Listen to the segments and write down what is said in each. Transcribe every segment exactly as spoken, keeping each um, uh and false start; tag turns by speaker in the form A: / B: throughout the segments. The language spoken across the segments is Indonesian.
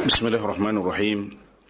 A: بسم الله الرحمن الرحيم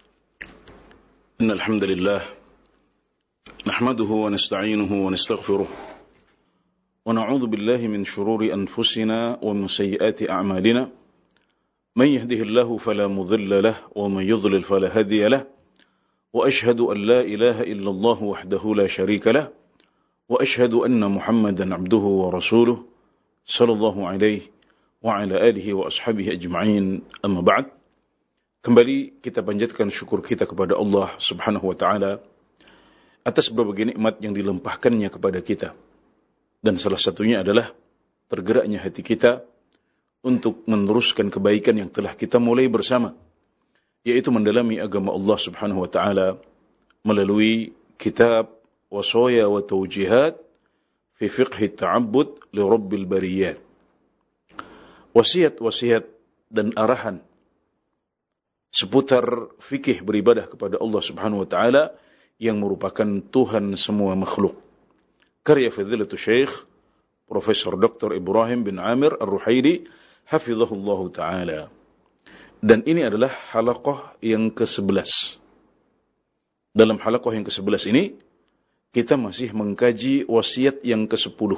A: إن الحمد لله نحمده ونستعينه ونستغفره ونعوذ بالله من شرور أنفسنا ومن سيئات أعمالنا من يهده الله فلا مضل له ومن يضلل فلا هادي له وأشهد أن لا إله إلا الله وحده لا شريك له وأشهد أن محمدا عبده ورسوله صلى الله عليه وعلى آله وأصحابه أجمعين أما بعد. Kembali kita panjatkan syukur kita kepada Allah Subhanahu wa taala atas berbagai nikmat yang dilimpahkannya kepada kita. Dan salah satunya adalah tergeraknya hati kita untuk meneruskan kebaikan yang telah kita mulai bersama, yaitu mendalami agama Allah Subhanahu wa taala melalui kitab Wasaya wa Tawjihat fi Fiqh Ta'abbud li Rabbil Bariyat. Wasiat-wasiat dan arahan seputar fikih beribadah kepada Allah Subhanahu wa taala yang merupakan Tuhan semua makhluk. Karya Fadilatul Syekh Profesor Doktor Ibrahim bin Amir Ar-Ruhaili hafizahullahu taala. Dan ini adalah halaqah yang kesebelas. Dalam halaqah yang kesebelas ini kita masih mengkaji wasiat yang kesepuluh,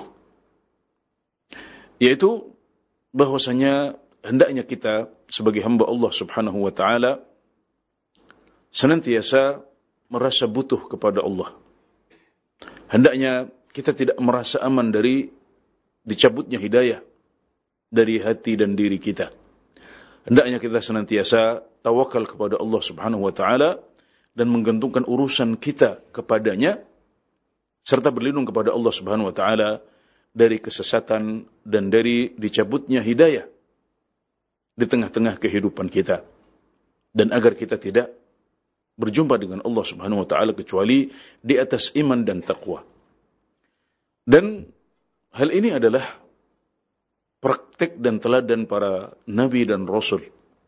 A: yaitu bahwasanya hendaknya kita sebagai hamba Allah Subhanahu wa taala senantiasa merasa butuh kepada Allah. Hendaknya kita tidak merasa aman dari dicabutnya hidayah dari hati dan diri kita. Hendaknya kita senantiasa tawakal kepada Allah Subhanahu wa taala dan menggantungkan urusan kita kepadanya serta berlindung kepada Allah Subhanahu wa taala dari kesesatan dan dari dicabutnya hidayah di tengah-tengah kehidupan kita, dan agar kita tidak berjumpa dengan Allah Subhanahu wa taala kecuali di atas iman dan taqwa. Dan hal ini adalah praktek dan teladan para nabi dan rasul.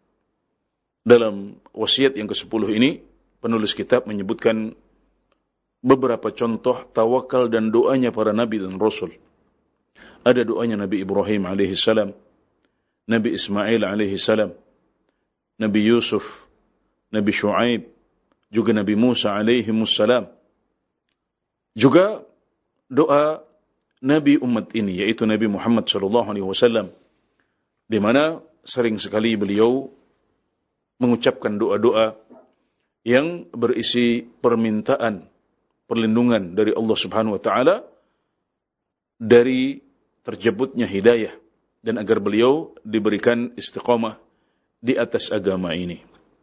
A: Dalam wasiat yang kesepuluh ini penulis kitab menyebutkan beberapa contoh tawakal dan doanya para nabi dan rasul. Ada doanya Nabi Ibrahim alaihi salam, Nabi Ismail alaihi salam, Nabi Yusuf, Nabi Shu'aib, juga Nabi Musa alaihi salam. Juga doa Nabi umat ini, yaitu Nabi Muhammad sallallahu alaihi wasallam, di mana sering sekali beliau mengucapkan doa-doa yang berisi permintaan perlindungan dari Allah Subhanahu wa taala dari terjebutnya hidayah, dan agar beliau diberikan istiqamah di atas agama ini.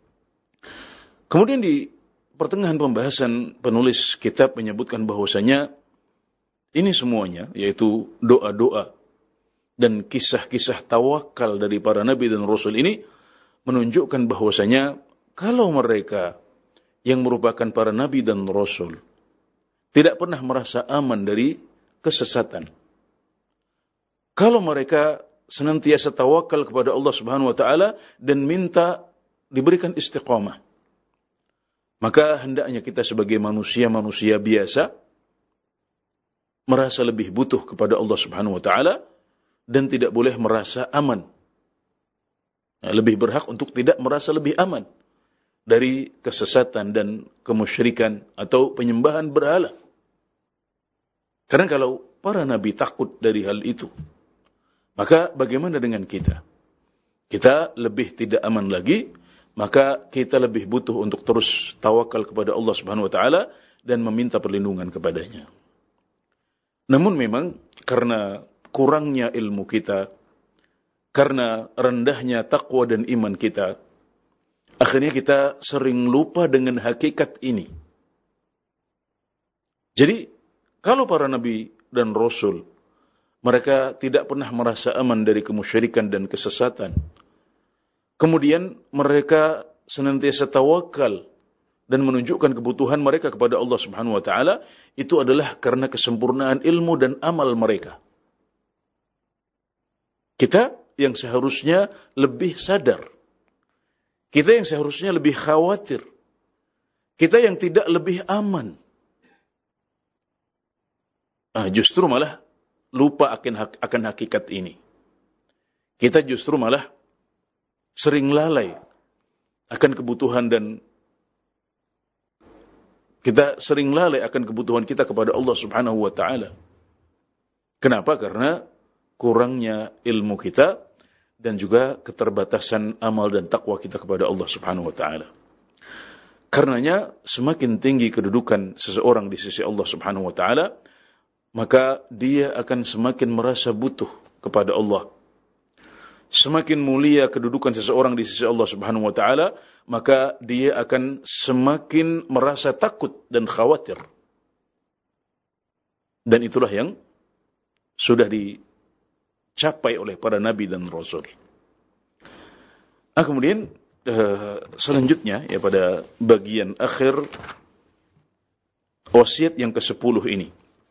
A: Kemudian di pertengahan pembahasan penulis kitab menyebutkan bahwasanya ini semuanya, yaitu doa-doa dan kisah-kisah tawakal dari para nabi dan rasul ini, menunjukkan bahwasanya kalau mereka yang merupakan para nabi dan rasul tidak pernah merasa aman dari kesesatan, kalau mereka senantiasa tawakal kepada Allah Subhanahu wa taala dan minta diberikan istiqamah, maka hendaknya kita sebagai manusia-manusia biasa merasa lebih butuh kepada Allah Subhanahu wa taala dan tidak boleh merasa aman. Nah, lebih berhak untuk tidak merasa lebih aman dari kesesatan dan kemusyrikan atau penyembahan berhala. Karena kalau para nabi takut dari hal itu, maka bagaimana dengan kita? Kita lebih tidak aman lagi, maka kita lebih butuh untuk terus tawakal kepada Allah Subhanahu wa taala dan meminta perlindungan kepadanya. Namun memang karena kurangnya ilmu kita, karena rendahnya takwa dan iman kita, akhirnya kita sering lupa dengan hakikat ini. Jadi, kalau para nabi dan rasul mereka tidak pernah merasa aman dari kemusyrikan dan kesesatan, kemudian mereka senantiasa tawakal dan menunjukkan kebutuhan mereka kepada Allah Subhanahu wa taala, itu adalah karena kesempurnaan ilmu dan amal mereka. Kita yang seharusnya lebih sadar, kita yang seharusnya lebih khawatir, kita yang tidak lebih aman, ah, justru malah lupa akan, akan hakikat ini. Kita justru malah sering lalai akan kebutuhan dan kita sering lalai akan kebutuhan kita kepada Allah Subhanahu wa taala. Kenapa? Karena kurangnya ilmu kita dan juga keterbatasan amal dan takwa kita kepada Allah Subhanahu wa taala. Karenanya semakin tinggi kedudukan seseorang di sisi Allah Subhanahu wa taala, maka dia akan semakin merasa butuh kepada Allah. Semakin mulia kedudukan seseorang di sisi Allah Subhanahu wa taala, maka dia akan semakin merasa takut dan khawatir. Dan itulah yang sudah dicapai oleh para nabi dan rasul. Ah, kemudian uh, selanjutnya ya pada bagian akhir wasiat yang kesepuluh ini.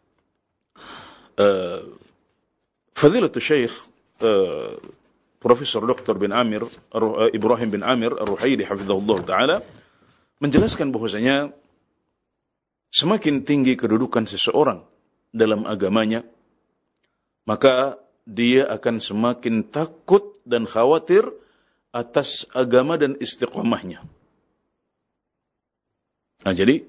A: Uh, Fadilatul Syekh uh, Profesor Doktor bin Amir uh, Ibrahim bin Amir Ar-Ruhaili hafizahullah taala menjelaskan bahwasanya semakin tinggi kedudukan seseorang dalam agamanya, maka dia akan semakin takut dan khawatir atas agama dan istiqamahnya. Nah, jadi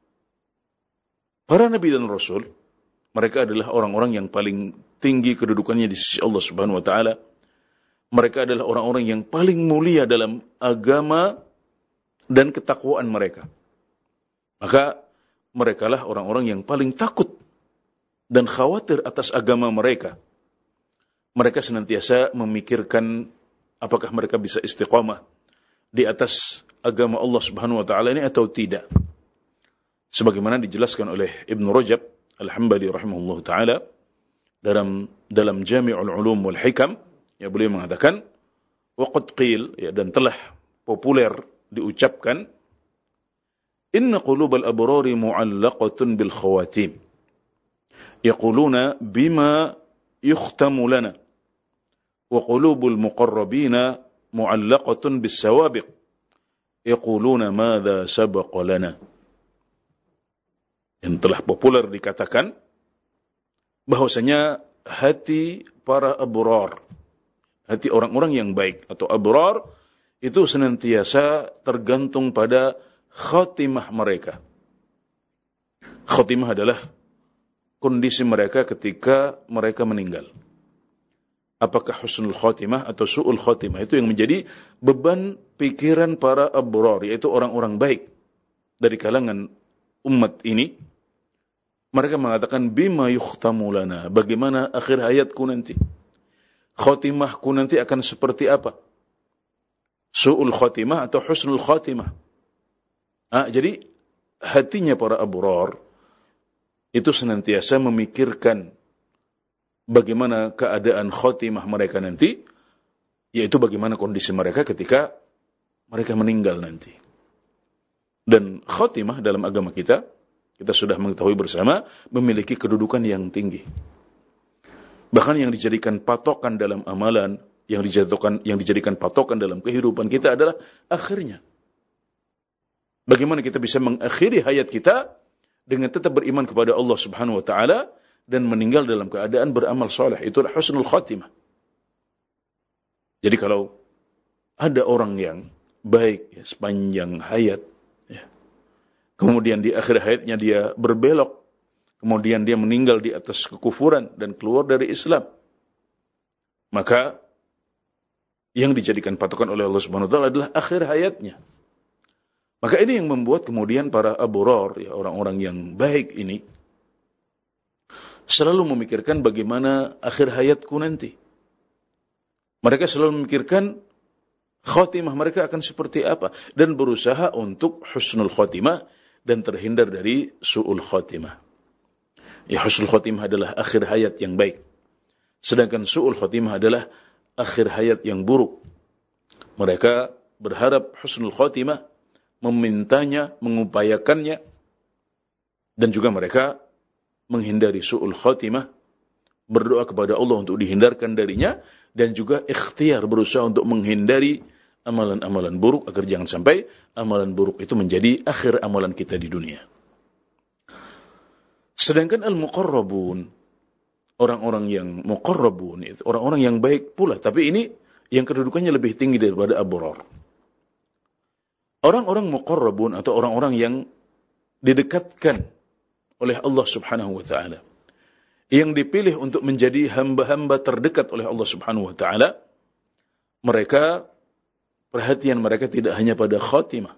A: para nabi dan rasul, mereka adalah orang-orang yang paling tinggi kedudukannya di sisi Allah Subhanahu wa taala. Mereka adalah orang-orang yang paling mulia dalam agama dan ketakwaan mereka. Maka merekalah orang-orang yang paling takut dan khawatir atas agama mereka. Mereka senantiasa memikirkan apakah mereka bisa istiqamah di atas agama Allah Subhanahu wa taala ini atau tidak. Sebagaimana dijelaskan oleh Ibn Rajab Al-Hambali rahimahullah taala dalam dalam Jami'ul Ulum wal Hikam, ya, beliau mengatakan waqad qil, ya, dan telah populer diucapkan, inna qulubal abrari mu'allaqatun bil khawatim. يقولون بما يختم لنا وقلوب المقربين معلقة بالسوابق يقولون ماذا سبق لنا. Yang telah populer dikatakan bahwasanya hati para abrar, hati orang-orang yang baik atau abrar itu senantiasa tergantung pada khatimah mereka. Khatimah adalah kondisi mereka ketika mereka meninggal. Apakah husnul khatimah atau su'ul khatimah, itu yang menjadi beban pikiran para abrar, yaitu orang-orang baik dari kalangan umat ini. Mereka mengatakan bima yukhtamu lana, bagaimana akhir hayatku nanti, khatimahku nanti akan seperti apa, su'ul khatimah atau husnul khatimah. Ah, jadi hatinya para abrar itu senantiasa memikirkan bagaimana keadaan khotimah mereka nanti, yaitu bagaimana kondisi mereka ketika mereka meninggal nanti. Dan khotimah dalam agama kita, kita sudah mengetahui bersama, memiliki kedudukan yang tinggi. Bahkan yang dijadikan patokan dalam amalan, yang dijadikan yang dijadikan patokan dalam kehidupan kita adalah akhirnya. Bagaimana kita bisa mengakhiri hayat kita dengan tetap beriman kepada Allah Subhanahu wa taala dan meninggal dalam keadaan beramal saleh. Itulah husnul khatimah. Jadi kalau ada orang yang baik ya, sepanjang hayat, ya, kemudian di akhir hayatnya dia berbelok, kemudian dia meninggal di atas kekufuran dan keluar dari Islam, maka yang dijadikan patokan oleh Allah Subhanahu wa taala adalah akhir hayatnya. Maka ini yang membuat kemudian para abrar, ya, orang-orang yang baik ini selalu memikirkan bagaimana akhir hayatku nanti. Mereka selalu memikirkan khatimah mereka akan seperti apa dan berusaha untuk husnul khatimah dan terhindar dari su'ul khatimah. Ya, husnul khatimah adalah akhir hayat yang baik. Sedangkan su'ul khatimah adalah akhir hayat yang buruk. Mereka berharap husnul khatimah, memintanya, mengupayakannya, dan juga mereka menghindari su'ul khatimah, berdoa kepada Allah untuk dihindarkan darinya, dan juga ikhtiar berusaha untuk menghindari amalan-amalan buruk agar jangan sampai amalan buruk itu menjadi akhir amalan kita di dunia. Sedangkan al-muqarrabun, orang-orang yang muqarrabun itu orang-orang yang baik pula, tapi ini yang kedudukannya lebih tinggi daripada abrar. Orang-orang muqarrabun atau orang-orang yang didekatkan oleh Allah Subhanahu wa taala, yang dipilih untuk menjadi hamba-hamba terdekat oleh Allah Subhanahu wa taala, mereka, perhatian mereka tidak hanya pada khatimah.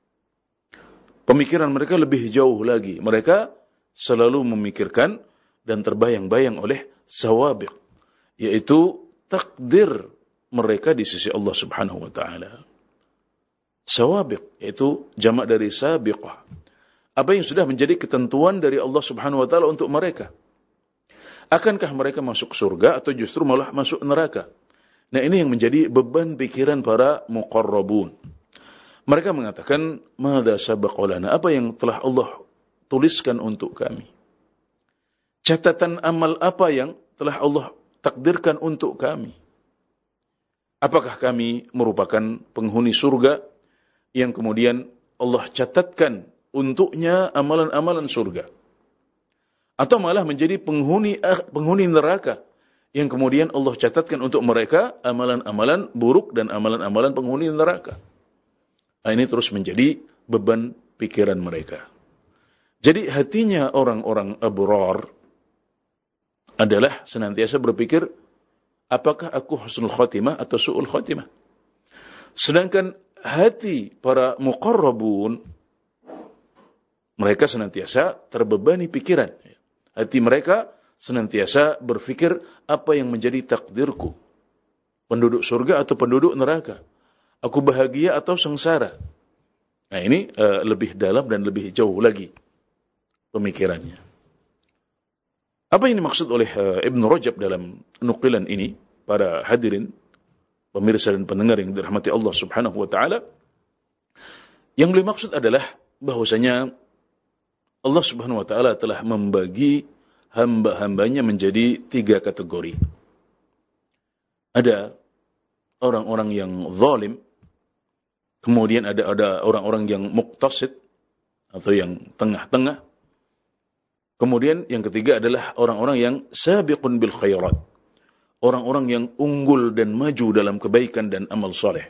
A: Pemikiran mereka lebih jauh lagi. Mereka selalu memikirkan dan terbayang-bayang oleh sawabiq, yaitu takdir mereka di sisi Allah Subhanahu wa taala. Sawabiq yaitu jamak dari sabiqah. Apa yang sudah menjadi ketentuan dari Allah Subhanahu wa taala untuk mereka. Akankah mereka masuk surga atau justru malah masuk neraka? Nah, ini yang menjadi beban pikiran para muqarrabun. Mereka mengatakan, "Madza sabaqalana?" Apa yang telah Allah tuliskan untuk kami? Catatan amal apa yang telah Allah takdirkan untuk kami? Apakah kami merupakan penghuni surga yang kemudian Allah catatkan untuknya amalan-amalan surga? Atau malah menjadi penghuni penghuni neraka yang kemudian Allah catatkan untuk mereka amalan-amalan buruk dan amalan-amalan penghuni neraka? Nah, ini terus menjadi beban pikiran mereka. Jadi hatinya orang-orang abrar adalah senantiasa berpikir, apakah aku husnul khatimah atau su'ul khatimah? Sedangkan hati para muqarrabun, mereka senantiasa terbebani pikiran. Hati mereka senantiasa berpikir, apa yang menjadi takdirku? Penduduk surga atau penduduk neraka? Aku bahagia atau sengsara? Nah, ini uh, lebih dalam dan lebih jauh lagi pemikirannya. Apa yang dimaksud oleh uh, Ibn Rajab dalam nukilan ini, para hadirin, pemirsa dan pendengar yang dirahmati Allah Subhanahu wa taala, yang beliau maksud adalah bahwasanya Allah Subhanahu wa taala telah membagi hamba-hambanya menjadi tiga kategori. Ada orang-orang yang zalim, kemudian ada ada orang-orang yang muqtasid atau yang tengah-tengah. Kemudian yang ketiga adalah orang-orang yang sabiqun bil khairat. Orang-orang yang unggul dan maju dalam kebaikan dan amal saleh.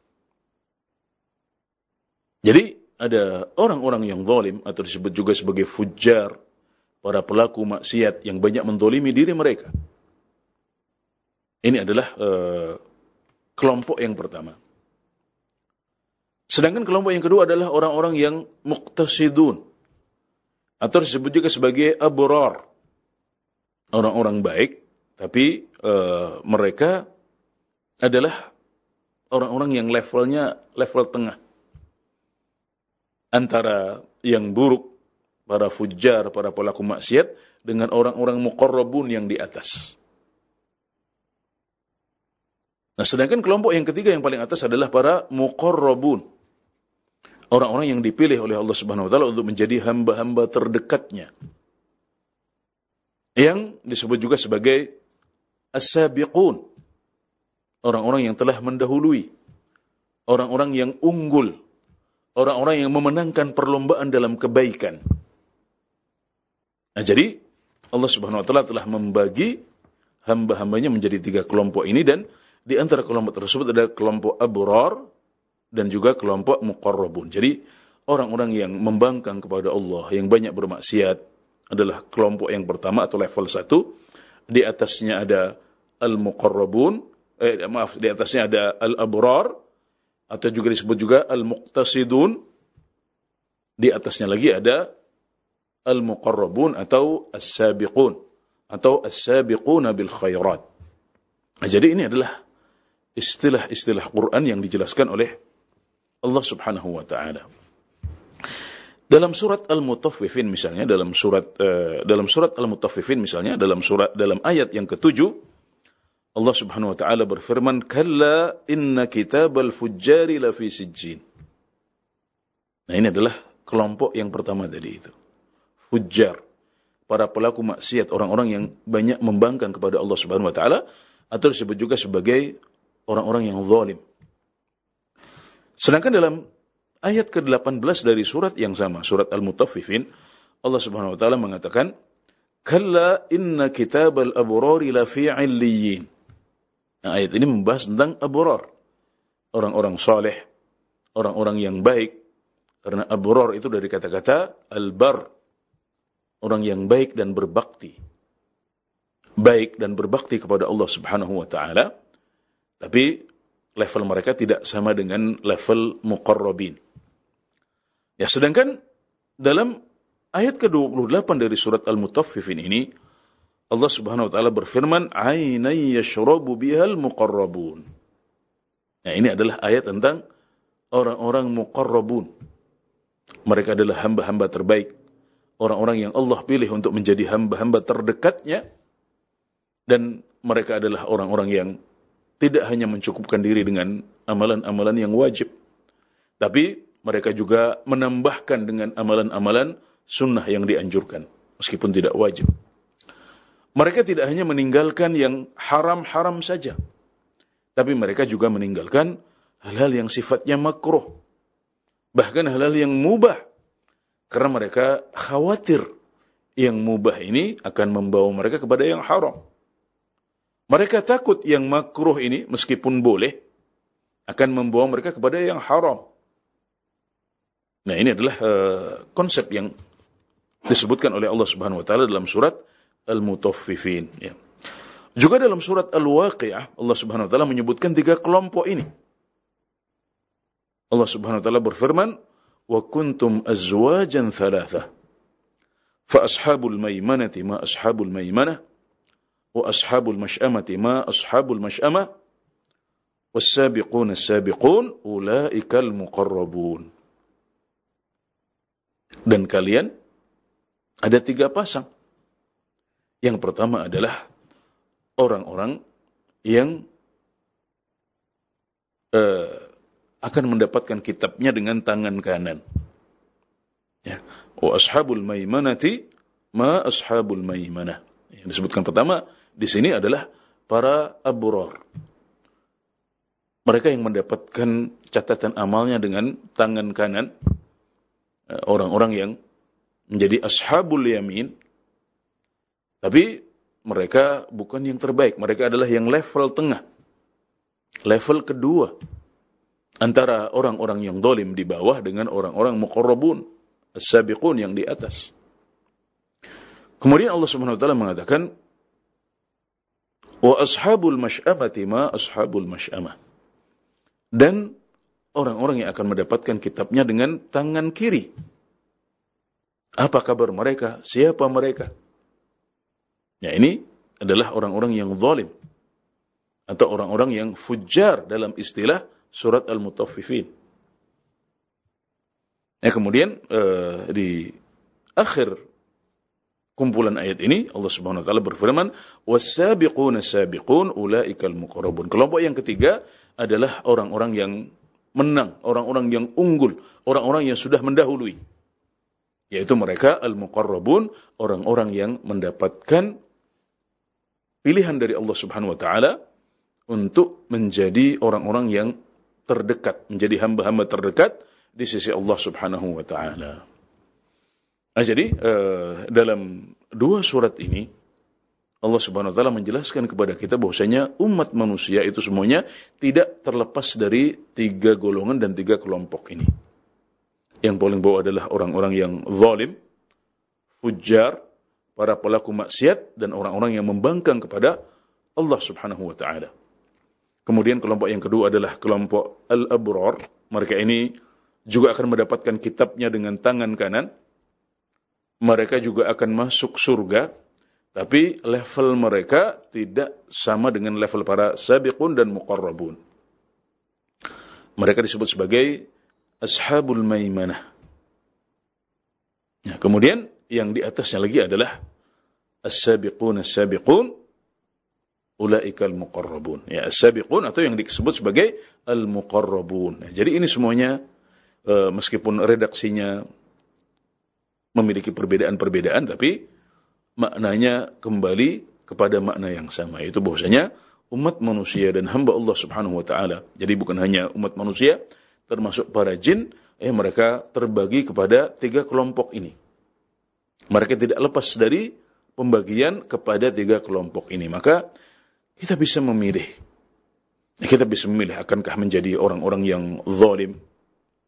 A: Jadi ada orang-orang yang zalim atau disebut juga sebagai fujjar, para pelaku maksiat yang banyak mendolimi diri mereka. Ini adalah uh, kelompok yang pertama. Sedangkan kelompok yang kedua adalah orang-orang yang muqtasidun atau disebut juga sebagai abrar. Orang-orang baik, tapi uh, mereka adalah orang-orang yang levelnya level tengah. Antara yang buruk, para fujjar, para pelaku maksiat, dengan orang-orang muqarrabun yang di atas. Nah, sedangkan kelompok yang ketiga yang paling atas adalah para muqarrabun. Orang-orang yang dipilih oleh Allah Subhanahu wa taala untuk menjadi hamba-hamba terdekatnya. Yang disebut juga sebagai as-sabiqun. Orang-orang yang telah mendahului. Orang-orang yang unggul. Orang-orang yang memenangkan perlombaan dalam kebaikan. Nah, jadi Allah Subhanahu wa taala telah membagi hamba-hambanya menjadi tiga kelompok ini, dan di antara kelompok tersebut ada kelompok abrar dan juga kelompok muqarrabun. Jadi orang-orang yang membangkang kepada Allah, yang banyak bermaksiat, adalah kelompok yang pertama atau level satu. Di atasnya ada al-muqarrabun, eh, maaf, di atasnya ada al-abrar, atau juga disebut juga al-muqtasidun. Di atasnya lagi ada al-muqarrabun atau as-sabiqun, atau as-sabiquna bil khairat. Nah, jadi ini adalah istilah-istilah Quran yang dijelaskan oleh Allah Subhanahu wa taala. Dalam surat Al-Mutaffifin misalnya, dalam surat uh, dalam surat Al-Mutaffifin misalnya, dalam surat dalam ayat yang ketujuh, Allah Subhanahu wa taala berfirman, "Kalla inna kitabal fujjari lafi sijjin." Nah, ini adalah kelompok yang pertama tadi itu. Fujjar, para pelaku maksiat, orang-orang yang banyak membangkang kepada Allah Subhanahu wa taala, atau disebut juga sebagai orang-orang yang zalim. Sedangkan dalam ayat ke delapan belas dari surat yang sama, surat Al-Mutaffifin, Allah Subhanahu wa taala mengatakan, "Kalla inna kitabal abrari lafi 'illiyyin." Nah, ayat ini membahas tentang abrar, orang-orang saleh, orang-orang yang baik, karena abror itu dari kata-kata al-bar, orang yang baik dan berbakti. Baik dan berbakti kepada Allah Subhanahu wa taala, tapi level mereka tidak sama dengan level muqarrabin. Ya, sedangkan dalam ayat ke dua puluh delapan dari surat Al-Mutaffifin ini, Allah Subhanahu wa taala berfirman, "Ainan yashrabu bihal muqarrabun." Nah, ini adalah ayat tentang orang-orang muqarrabun. Mereka adalah hamba-hamba terbaik, orang-orang yang Allah pilih untuk menjadi hamba-hamba terdekatnya, dan mereka adalah orang-orang yang tidak hanya mencukupkan diri dengan amalan-amalan yang wajib, tapi mereka juga menambahkan dengan amalan-amalan sunnah yang dianjurkan, meskipun tidak wajib. Mereka tidak hanya meninggalkan yang haram-haram saja, tapi mereka juga meninggalkan hal-hal yang sifatnya makruh, bahkan hal-hal yang mubah, karena mereka khawatir yang mubah ini akan membawa mereka kepada yang haram. Mereka takut yang makruh ini, meskipun boleh, akan membawa mereka kepada yang haram. Nah, ini adalah uh, konsep yang disebutkan oleh Allah Subhanahu wa taala dalam surat Al-Mutaffifin. Ya. Juga dalam surat Al-Waqi'ah, Allah Subhanahu wa taala menyebutkan tiga kelompok ini. Allah Subhanahu wa taala berfirman, "Wa kuntum azwajan thalatha. Fa ashabul maimanati ma ashabul maimanah, wa ashabul mash'amati ma ashabul mash'amah, was-sabiquna as-sabiqun ulaikal muqarrabun." Dan kalian ada tiga pasang. Yang pertama adalah orang-orang yang uh, akan mendapatkan kitabnya dengan tangan kanan. Ya. Wa ashabul maimanati ma ashabul maimanah. Yang disebutkan pertama di sini adalah para abror. Mereka yang mendapatkan catatan amalnya dengan tangan kanan. Orang-orang yang menjadi ashabul yamin, tapi mereka bukan yang terbaik. Mereka adalah yang level tengah, level kedua antara orang-orang yang zalim di bawah dengan orang-orang muqarrabun, as-sabiqun yang di atas. Kemudian Allah Subhanahu wa taala mengatakan, wa ashabul mash'amati ma ashabul mash'amah. Dan orang-orang yang akan mendapatkan kitabnya dengan tangan kiri. Apa kabar mereka? Siapa mereka? Ya, ini adalah orang-orang yang zalim atau orang-orang yang fujjar dalam istilah surat Al-Mutaffifin. Ya, kemudian uh, di akhir kumpulan ayat ini Allah Subhanahu wa taala berfirman, was-sabiquna as-sabiqun ulaikal muqarrabun. Kelompok yang ketiga adalah orang-orang yang menang, orang-orang yang unggul, orang-orang yang sudah mendahului, yaitu mereka al-muqarrabun, orang-orang yang mendapatkan pilihan dari Allah Subhanahu wa taala untuk menjadi orang-orang yang terdekat, menjadi hamba-hamba terdekat di sisi Allah Subhanahu wa taala. Nah, jadi uh, dalam dua surat ini Allah Subhanahu wa taala menjelaskan kepada kita bahwasanya umat manusia itu semuanya tidak terlepas dari tiga golongan dan tiga kelompok ini. Yang paling bawah adalah orang-orang yang zalim, fujjar, para pelaku maksiat, dan orang-orang yang membangkang kepada Allah Subhanahu wa taala. Kemudian kelompok yang kedua adalah kelompok al-abror. Mereka ini juga akan mendapatkan kitabnya dengan tangan kanan. Mereka juga akan masuk surga, tapi level mereka tidak sama dengan level para sabiqun dan muqarrabun. Mereka disebut sebagai ashabul maimanah. Nah, kemudian yang di atasnya lagi adalah as-sabiqun as-sabiqun ulaikal muqarrabun. Ya, as-sabiqun atau yang disebut sebagai al-muqarrabun. Nah, jadi ini semuanya uh, meskipun redaksinya memiliki perbedaan-perbedaan, tapi maknanya kembali kepada makna yang sama, yaitu bahwasanya umat manusia dan hamba Allah Subhanahu wa taala. Jadi bukan hanya umat manusia, termasuk para jin, eh mereka terbagi kepada tiga kelompok ini. Mereka tidak lepas dari pembagian kepada tiga kelompok ini. Maka kita bisa memilih. Kita bisa memilih akankah menjadi orang-orang yang zalim,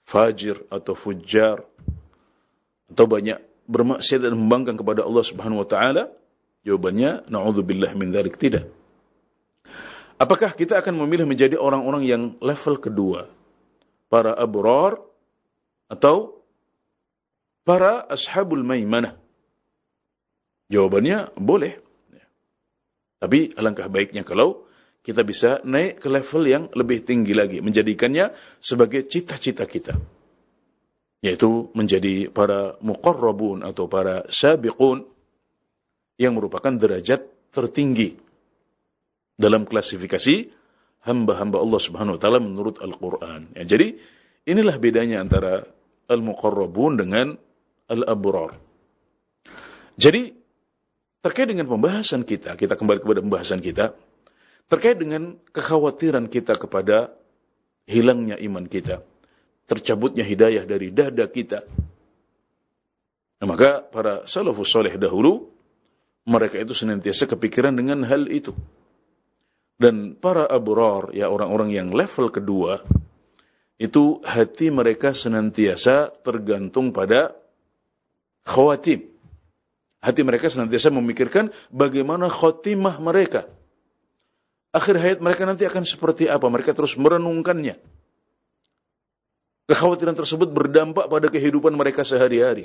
A: fajir atau fujjar, atau banyak bermaksiat dan membangkang kepada Allah Subhanahu wa taala? Jawabannya, na'udzubillah min dzalik, tidak. Apakah kita akan memilih menjadi orang-orang yang level kedua, para abrar atau para ashabul maimanah? Jawabannya boleh. Tapi alangkah baiknya kalau kita bisa naik ke level yang lebih tinggi lagi, menjadikannya sebagai cita-cita kita, yaitu menjadi para muqarrabun atau para sabiqun, yang merupakan derajat tertinggi dalam klasifikasi hamba-hamba Allah Subhanahu wa taala menurut Al-Qur'an. Ya, jadi inilah bedanya antara al-muqarrabun dengan al-abrar. Jadi terkait dengan pembahasan kita, kita kembali kepada pembahasan kita, terkait dengan kekhawatiran kita kepada hilangnya iman kita, tercabutnya hidayah dari dada kita. Nah, maka para salafus saleh dahulu, mereka itu senantiasa kepikiran dengan hal itu. Dan para abrar, ya orang-orang yang level kedua, itu hati mereka senantiasa tergantung pada khawatim. Hati mereka senantiasa memikirkan bagaimana khotimah mereka. Akhir hayat mereka nanti akan seperti apa. Mereka terus merenungkannya. Kekhawatiran tersebut berdampak pada kehidupan mereka sehari-hari.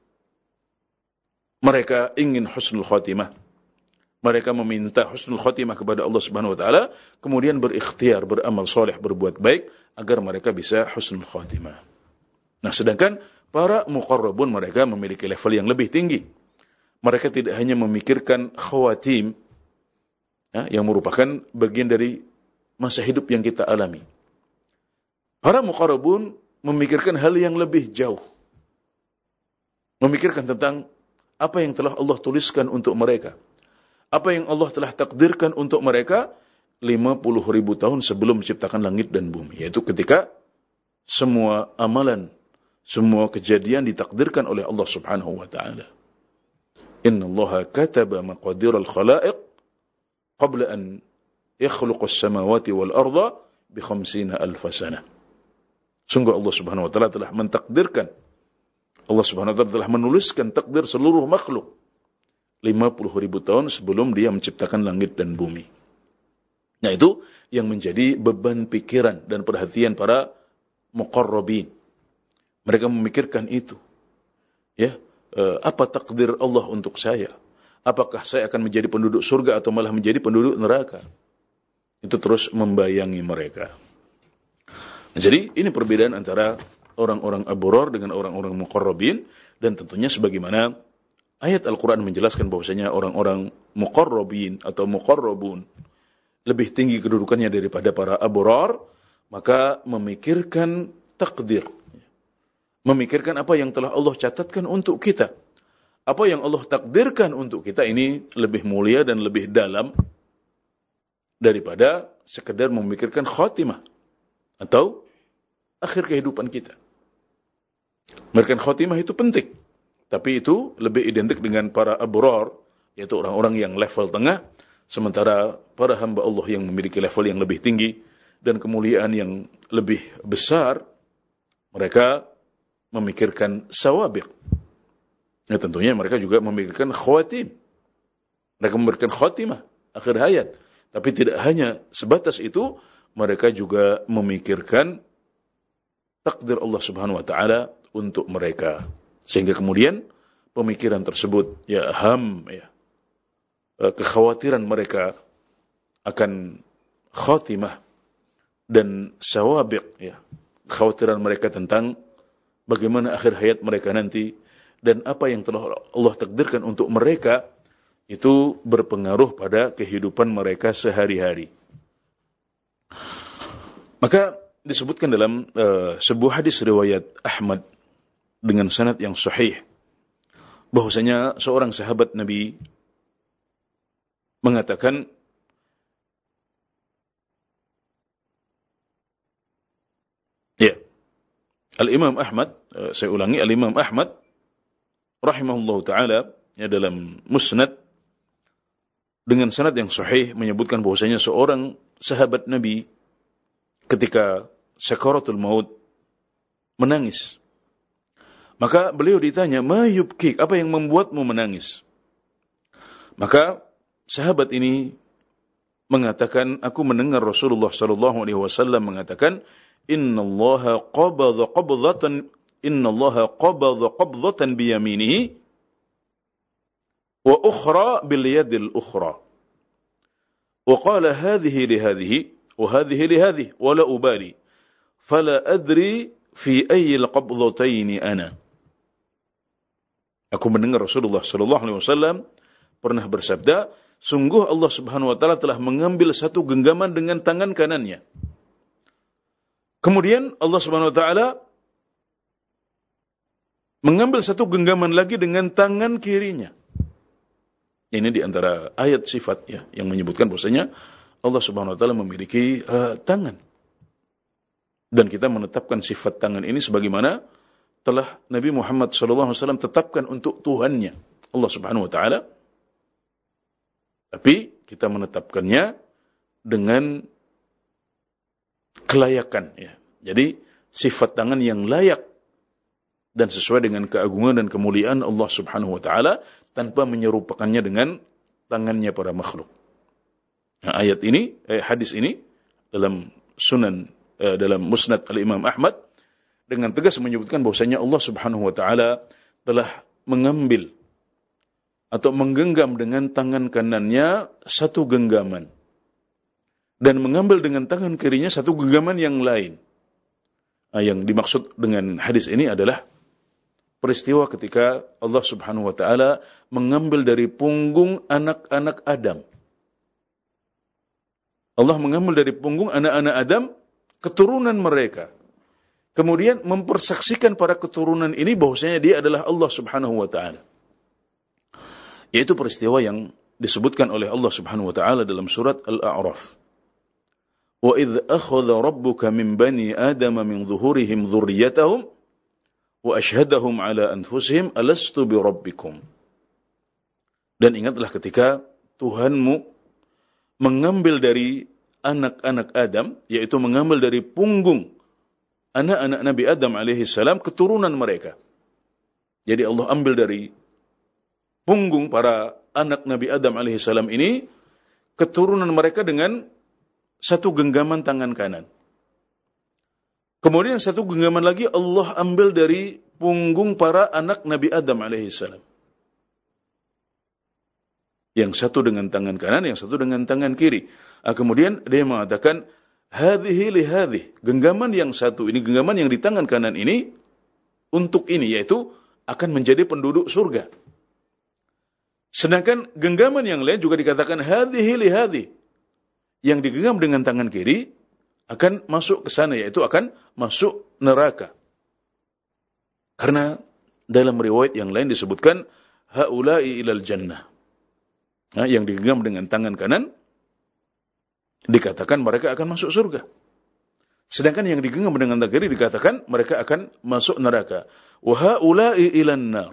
A: Mereka ingin husnul khotimah. Mereka meminta husnul khotimah kepada Allah Subhanahu wa taala, kemudian berikhtiar, beramal soleh, berbuat baik agar mereka bisa husnul khotimah. Nah, sedangkan para muqarrabun, mereka memiliki level yang lebih tinggi. Mereka tidak hanya memikirkan khawatim, ya, yang merupakan bagian dari masa hidup yang kita alami. Para muqarrabun memikirkan hal yang lebih jauh. Memikirkan tentang apa yang telah Allah tuliskan untuk mereka. Apa yang Allah telah takdirkan untuk mereka lima puluh ribu tahun sebelum menciptakan langit dan bumi. Yaitu ketika semua amalan, semua kejadian ditakdirkan oleh Allah Subhanahu wa ta'ala. Inna Allah kataba maqadir al-khalaiq qabla an yakhluqa as-samawati wal-arda bi khamsina alfa sana. Sungguh Allah Subhanahu wa ta'ala telah mentakdirkan, Allah Subhanahu wa ta'ala telah menuliskan takdir seluruh makhluk lima puluh ribu tahun sebelum dia menciptakan langit dan bumi. Nah, itu yang menjadi beban pikiran dan perhatian para muqarrabin. Mereka memikirkan itu. Ya, apa takdir Allah untuk saya? Apakah saya akan menjadi penduduk surga atau malah menjadi penduduk neraka? Itu terus membayangi mereka. Nah, jadi ini perbedaan antara orang-orang abrar dengan orang-orang muqarrabin, dan tentunya sebagaimana ayat Al-Quran menjelaskan bahwasanya orang-orang muqarrabin atau muqarrabun lebih tinggi kedudukannya daripada para abrar, maka memikirkan takdir, memikirkan apa yang telah Allah catatkan untuk kita, apa yang Allah takdirkan untuk kita, ini lebih mulia dan lebih dalam daripada sekedar memikirkan khatimah atau akhir kehidupan kita. Memikirkan khatimah itu penting, tapi itu lebih identik dengan para abrar, yaitu orang-orang yang level tengah, sementara para hamba Allah yang memiliki level yang lebih tinggi dan kemuliaan yang lebih besar, mereka memikirkan sawabiq. Ya, tentunya mereka juga memikirkan khawatim. Mereka memikirkan khatimah, akhir hayat. Tapi tidak hanya sebatas itu, mereka juga memikirkan takdir Allah Subhanahu wa ta'ala untuk mereka. Sehingga kemudian pemikiran tersebut, ya ham, ya, kekhawatiran mereka akan khatimah dan sawabiq, ya, kekhawatiran mereka tentang bagaimana akhir hayat mereka nanti dan apa yang telah Allah takdirkan untuk mereka, itu berpengaruh pada kehidupan mereka sehari-hari. Maka disebutkan dalam uh, sebuah hadis riwayat Ahmad dengan sanad yang sahih, bahwasanya seorang sahabat Nabi mengatakan, ya, Al-Imam Ahmad, saya ulangi, Al-Imam Ahmad rahimahullah ta'ala, ya, dalam musnad dengan sanad yang sahih menyebutkan bahwasanya seorang sahabat Nabi ketika sakaratul maut, menangis. Maka beliau ditanya, "Ma yubkik?" Apa yang membuatmu menangis? Maka sahabat ini mengatakan, aku mendengar Rasulullah sallallahu alaihi wasallam mengatakan, "Innallaha qabadha qabdatan innallaha qabadha qabdatan bi yaminihi wa ukhra bil yadil ukhra. Wa qala hadhihi li hadhihi wa hadhihi li hadhihi wa la ubali. Fala adri fi ayyi al-qabdhatayn ana." Aku mendengar Rasulullah sallallahu alaihi wasallam pernah bersabda, sungguh Allah Subhanahu wa taala telah mengambil satu genggaman dengan tangan kanannya. Kemudian Allah Subhanahu wa taala mengambil satu genggaman lagi dengan tangan kirinya. Ini di antara ayat sifat ya yang menyebutkan bahwasanya Allah Subhanahu wa taala memiliki uh, tangan. Dan kita menetapkan sifat tangan ini sebagaimana telah Nabi Muhammad sallallahu alaihi wasallam tetapkan untuk Tuhannya, Allah Subhanahu wa taala. Tapi kita menetapkannya dengan kelayakan ya. Jadi sifat tangan yang layak dan sesuai dengan keagungan dan kemuliaan Allah Subhanahu wa taala tanpa menyerupakannya dengan tangannya para makhluk. Nah, ayat ini, eh, hadis ini dalam Sunan eh, dalam Musnad Al-Imam Ahmad dengan tegas menyebutkan bahwasanya Allah Subhanahu wa taala telah mengambil atau menggenggam dengan tangan kanannya satu genggaman dan mengambil dengan tangan kirinya satu genggaman yang lain. Nah, yang dimaksud dengan hadis ini adalah peristiwa ketika Allah Subhanahu wa taala mengambil dari punggung anak-anak Adam. Allah mengambil dari punggung anak-anak Adam keturunan mereka. Kemudian mempersaksikan para keturunan ini bahwasanya dia adalah Allah Subhanahu wa taala. Yaitu peristiwa yang disebutkan oleh Allah Subhanahu wa taala dalam surat Al-A'raf. Wa idz akhadha rabbuka min bani adama min zuhurihim dzurriyyatahum wa ashhadahum ala anfusihim alastu bi rabbikum. Dan ingatlah ketika Tuhanmu mengambil dari anak-anak Adam, yaitu mengambil dari punggung anak-anak Nabi Adam alaihi salam keturunan mereka. Jadi Allah ambil dari punggung para anak Nabi Adam alaihi salam ini keturunan mereka dengan satu genggaman tangan kanan. Kemudian satu genggaman lagi Allah ambil dari punggung para anak Nabi Adam alaihi salam. Yang satu dengan tangan kanan, yang satu dengan tangan kiri. Nah, kemudian dia mengatakan hadhihi li hadhihi, genggaman yang satu ini, genggaman yang di tangan kanan ini untuk ini, yaitu akan menjadi penduduk surga. Sedangkan genggaman yang lain juga dikatakan hadhihi li hadhihi, yang digenggam dengan tangan kiri akan masuk ke sana, yaitu akan masuk neraka. Karena dalam riwayat yang lain disebutkan haula'i ilal jannah. Nah, yang digenggam dengan tangan kanan dikatakan mereka akan masuk surga. Sedangkan yang digenggam dengan tangan kiri dikatakan mereka akan masuk neraka. Wa haula'i ilan nar.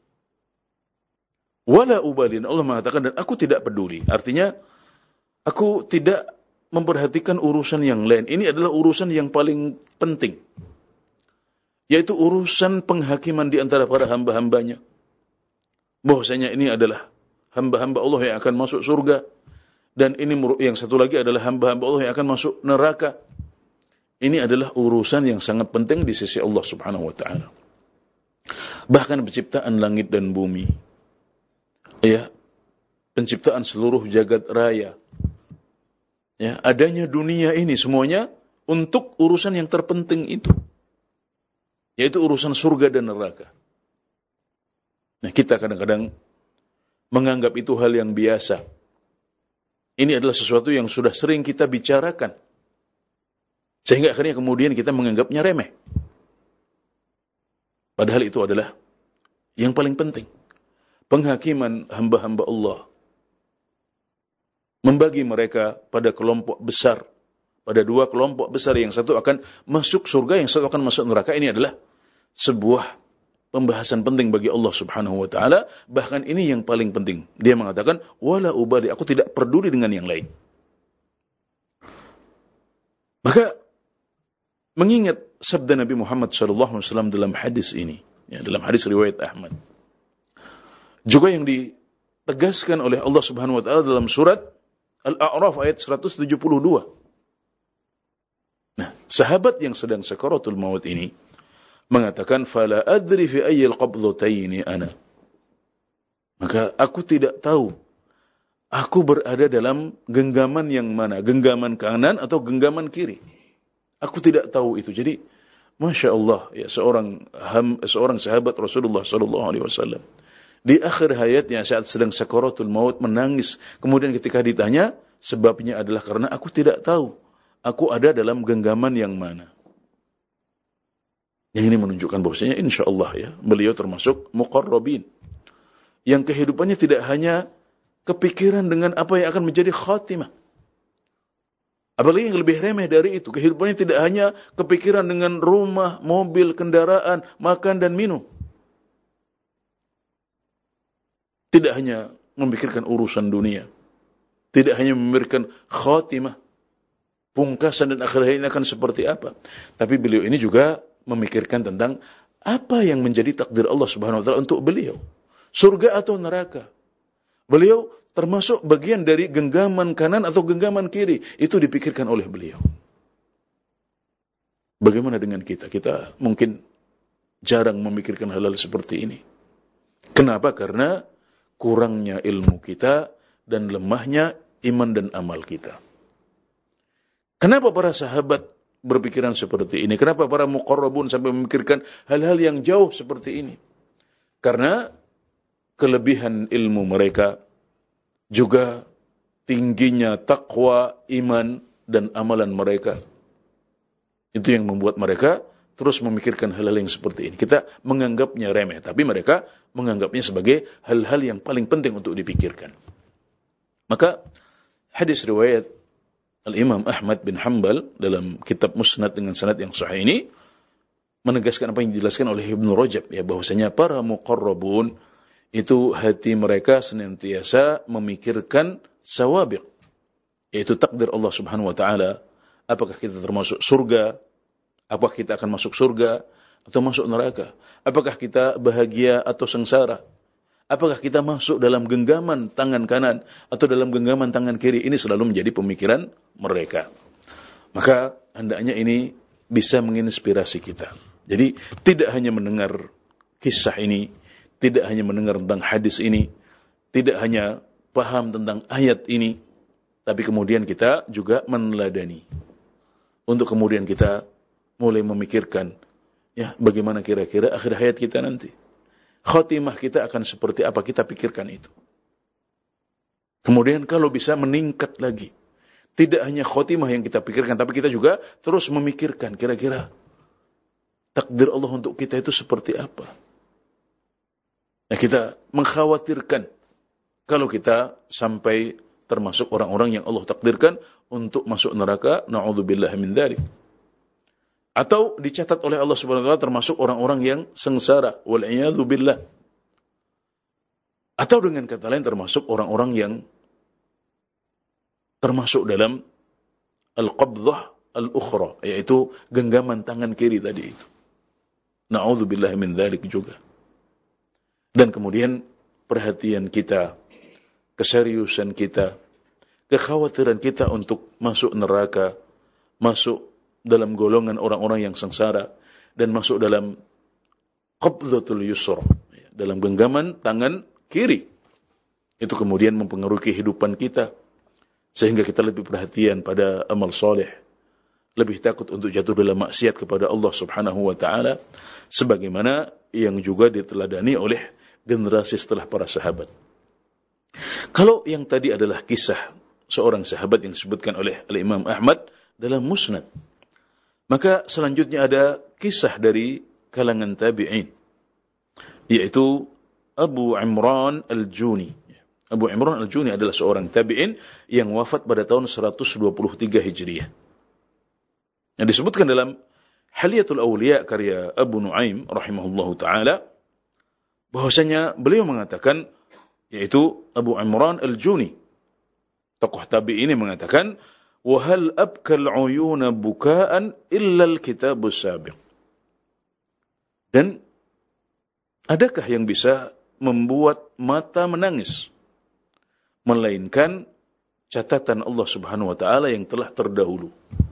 A: Wala ubalin. Allah mengatakan dan aku tidak peduli. Artinya aku tidak memperhatikan urusan yang lain. Ini adalah urusan yang paling penting. Yaitu urusan penghakiman di antara para hamba-hambanya. Bahwasanya ini adalah hamba-hamba Allah yang akan masuk surga. Dan ini yang satu lagi adalah hamba-hamba Allah yang akan masuk neraka. Ini adalah urusan yang sangat penting di sisi Allah Subhanahu wa taala. Bahkan penciptaan langit dan bumi. Ya, penciptaan seluruh jagat raya. Ya, adanya dunia ini semuanya untuk urusan yang terpenting itu. Yaitu urusan surga dan neraka. Nah, kita kadang-kadang menganggap itu hal yang biasa. Ini adalah sesuatu yang sudah sering kita bicarakan. Sehingga akhirnya kemudian kita menganggapnya remeh. Padahal itu adalah yang paling penting. Penghakiman hamba-hamba Allah. Membagi mereka pada kelompok besar. Pada dua kelompok besar. Yang satu akan masuk surga, yang satu akan masuk neraka. Ini adalah sebuah pembahasan penting bagi Allah Subhanahu wa taala, bahkan ini yang paling penting. Dia mengatakan, "Wala ubali, aku tidak peduli dengan yang lain." Maka mengingat sabda Nabi Muhammad sallallahu alaihi wasallam dalam hadis ini, ya, dalam hadis riwayat Ahmad. Juga yang ditegaskan oleh Allah Subhanahu wa taala dalam surat Al-A'raf ayat seratus tujuh puluh dua. Nah, sahabat yang sedang sakaratul maut ini mengatakan, "Fala adri fi ayyil qabdhataini ana." Maka aku tidak tahu aku berada dalam genggaman yang mana, genggaman kanan atau genggaman kiri. Aku tidak tahu itu. Jadi, Masya Allah, ya, seorang ham, seorang sahabat Rasulullah sallallahu alaihi wasallam di akhir hayatnya saat sedang sakaratul maut menangis. Kemudian ketika ditanya, sebabnya adalah karena aku tidak tahu aku ada dalam genggaman yang mana. Yang ini menunjukkan bahwasanya insya Allah, ya, beliau termasuk muqarrabin, yang kehidupannya tidak hanya kepikiran dengan apa yang akan menjadi khatimah. Apalagi yang lebih remeh dari itu, kehidupannya tidak hanya kepikiran dengan rumah, mobil, kendaraan, makan dan minum. Tidak hanya memikirkan urusan dunia, tidak hanya memikirkan khatimah, pungkasan dan akhir hayat akan seperti apa. Tapi beliau ini juga memikirkan tentang apa yang menjadi takdir Allah Subhanahu wa taala untuk beliau, surga atau neraka. Beliau termasuk bagian dari genggaman kanan atau genggaman kiri, itu dipikirkan oleh beliau. Bagaimana dengan kita? Kita mungkin jarang memikirkan hal-hal seperti ini. Kenapa? Karena kurangnya ilmu kita dan lemahnya iman dan amal kita. Kenapa para sahabat berpikiran seperti ini? Kenapa para muqarrabun sampai memikirkan hal-hal yang jauh seperti ini? Karena kelebihan ilmu mereka, juga tingginya takwa, iman, dan amalan mereka. Itu yang membuat mereka terus memikirkan hal-hal yang seperti ini. Kita menganggapnya remeh, tapi mereka menganggapnya sebagai hal-hal yang paling penting untuk dipikirkan. Maka hadis riwayat Al-Imam Ahmad bin Hanbal dalam kitab Musnad dengan sanad yang sahih ini menegaskan apa yang dijelaskan oleh Ibnu Rajab, ya, bahwasanya para muqarrabun itu hati mereka senantiasa memikirkan sawabiq, yaitu takdir Allah Subhanahu wa taala. Apakah kita termasuk surga? Apakah kita akan masuk surga atau masuk neraka? Apakah kita bahagia atau sengsara? Apakah kita masuk dalam genggaman tangan kanan atau dalam genggaman tangan kiri? Ini selalu menjadi pemikiran mereka. Maka hendaknya ini bisa menginspirasi kita. Jadi tidak hanya mendengar kisah ini, tidak hanya mendengar tentang hadis ini, tidak hanya paham tentang ayat ini, tapi kemudian kita juga meneladani. Untuk kemudian kita mulai memikirkan, ya, bagaimana kira-kira akhir hayat kita nanti. Khatimah kita akan seperti apa, kita pikirkan itu. Kemudian kalau bisa meningkat lagi. Tidak hanya khatimah yang kita pikirkan, tapi kita juga terus memikirkan kira-kira takdir Allah untuk kita itu seperti apa. Nah, kita mengkhawatirkan kalau kita sampai termasuk orang-orang yang Allah takdirkan untuk masuk neraka, na'udzubillah min dzalik. Atau dicatat oleh Allah Subhanahu wa taala termasuk orang-orang yang sengsara, wal iyadzu billah. Atau dengan kata lain termasuk orang-orang yang termasuk dalam al-qabdhah al-ukhra, yaitu genggaman tangan kiri tadi itu. Na'udzubillah min dzalik juga. Dan kemudian perhatian kita, keseriusan kita, kekhawatiran kita untuk masuk neraka, masuk dalam golongan orang-orang yang sengsara, dan masuk dalam qabdhatul yusra, dalam genggaman tangan kiri. Itu kemudian mempengaruhi kehidupan kita, sehingga kita lebih perhatian pada amal soleh, lebih takut untuk jatuh dalam maksiat kepada Allah Subhanahu wa taala, sebagaimana yang juga diteladani oleh generasi setelah para sahabat. Kalau yang tadi adalah kisah seorang sahabat yang disebutkan oleh Al-Imam Ahmad dalam Musnad, maka selanjutnya ada kisah dari kalangan tabi'in, yaitu Abu Imran Al-Juni. Abu Imran Al-Juni adalah seorang tabi'in yang wafat pada tahun seratus dua puluh tiga Hijriah. Yang disebutkan dalam Hilyatul Awliya karya Abu Nuaim rahimahullahu ta'ala, bahwasanya beliau mengatakan, yaitu Abu Imran Al-Juni, tokoh tabi ini mengatakan, "Wa hal abkal uyuna bukaan illa al-kitabus sabiq." Dan adakah yang bisa membuat mata menangis melainkan catatan Allah Subhanahu wa taala yang telah terdahulu?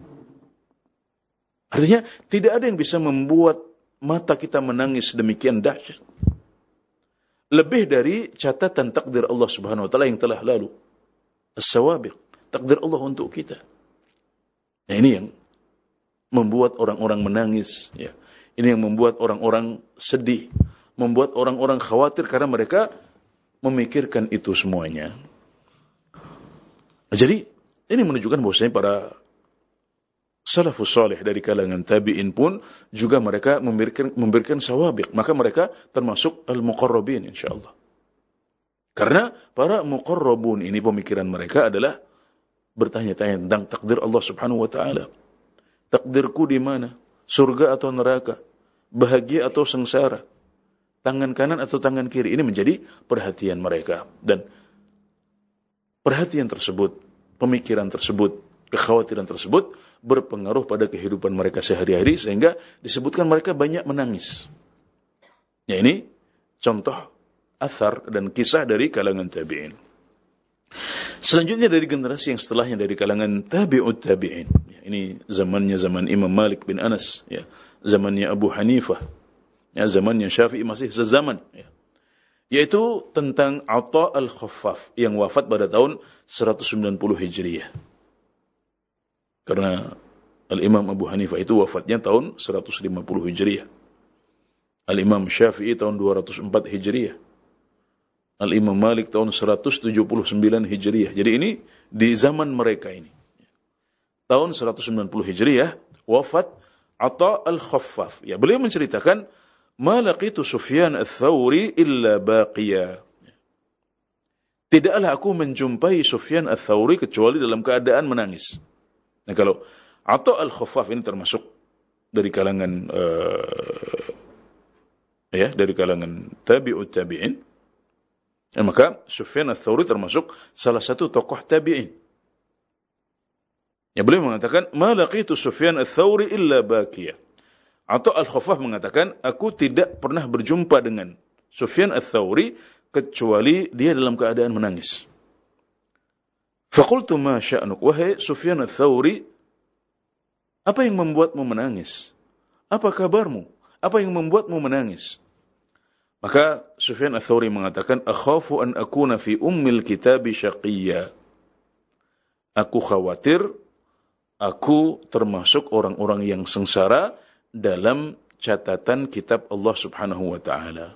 A: Artinya tidak ada yang bisa membuat mata kita menangis demikian dahsyat lebih dari catatan takdir Allah Subhanahu wa taala yang telah lalu. As-sawabiq, takdir Allah untuk kita. Nah, ini yang membuat orang-orang menangis, ya. Ini yang membuat orang-orang sedih, membuat orang-orang khawatir karena mereka memikirkan itu semuanya. Jadi, ini menunjukkan bahwasanya para salafus salih dari kalangan tabi'in pun juga mereka memberikan memberikan sawabiq, maka mereka termasuk al-muqarrabin insyaallah. Karena para muqarrabun ini pemikiran mereka adalah bertanya-tanya tentang takdir Allah Subhanahu wa taala. Takdirku di mana? Surga atau neraka? Bahagia atau sengsara? Tangan kanan atau tangan kiri? Ini menjadi perhatian mereka. Dan perhatian tersebut, pemikiran tersebut, kekhawatiran tersebut berpengaruh pada kehidupan mereka sehari-hari sehingga disebutkan mereka banyak menangis. Ya, ini contoh athar dan kisah dari kalangan tabi'in. Selanjutnya dari generasi yang setelahnya dari kalangan tabi'ut tabi'in. Ya, ini zamannya zaman Imam Malik bin Anas, ya, zamannya Abu Hanifah, ya, zamannya Syafi'i masih sezaman, ya. Yaitu tentang Atha al-Khaffaf yang wafat pada tahun seratus sembilan puluh Hijriyah. Karena Al-Imam Abu Hanifah itu wafatnya tahun seratus lima puluh Hijriyah. Al-Imam Syafi'i tahun dua ratus empat Hijriyah. Al-Imam Malik tahun seratus tujuh puluh sembilan Hijriyah. Jadi ini di zaman mereka ini. Tahun seratus sembilan puluh Hijriyah wafat Atha al-Khaffaf. Ya, beliau menceritakan, "Ma laqitu Sufyan ats-Tsauri illa baqiya." Tidaklah aku menjumpai Sufyan ats-Tsauri kecuali dalam keadaan menangis. Nah, kalau Atha al-Khaffaf ini termasuk dari kalangan uh, ya, dari kalangan tabi'ut tabi'in. Ya, maka Sufyan ats-Tsauri termasuk salah satu tokoh tabi'in. Ya, beliau mengatakan, "Ma laqitu Sufyan ats-Tsauri illa baqiya." Atha al-Khaffaf mengatakan, aku tidak pernah berjumpa dengan Sufyan ats-Tsauri kecuali dia dalam keadaan menangis. Faqultu ma sya'nuk, wahai Sufyan ats-Tsauri, apa yang membuatmu menangis? Apa kabarmu? Apa yang membuatmu menangis? Maka Sufyan ats-Tsauri mengatakan, akhafu an akuna fi ummil kitabi syaqiyya. Aku khawatir aku termasuk orang-orang yang sengsara dalam catatan kitab Allah Subhanahu wa taala.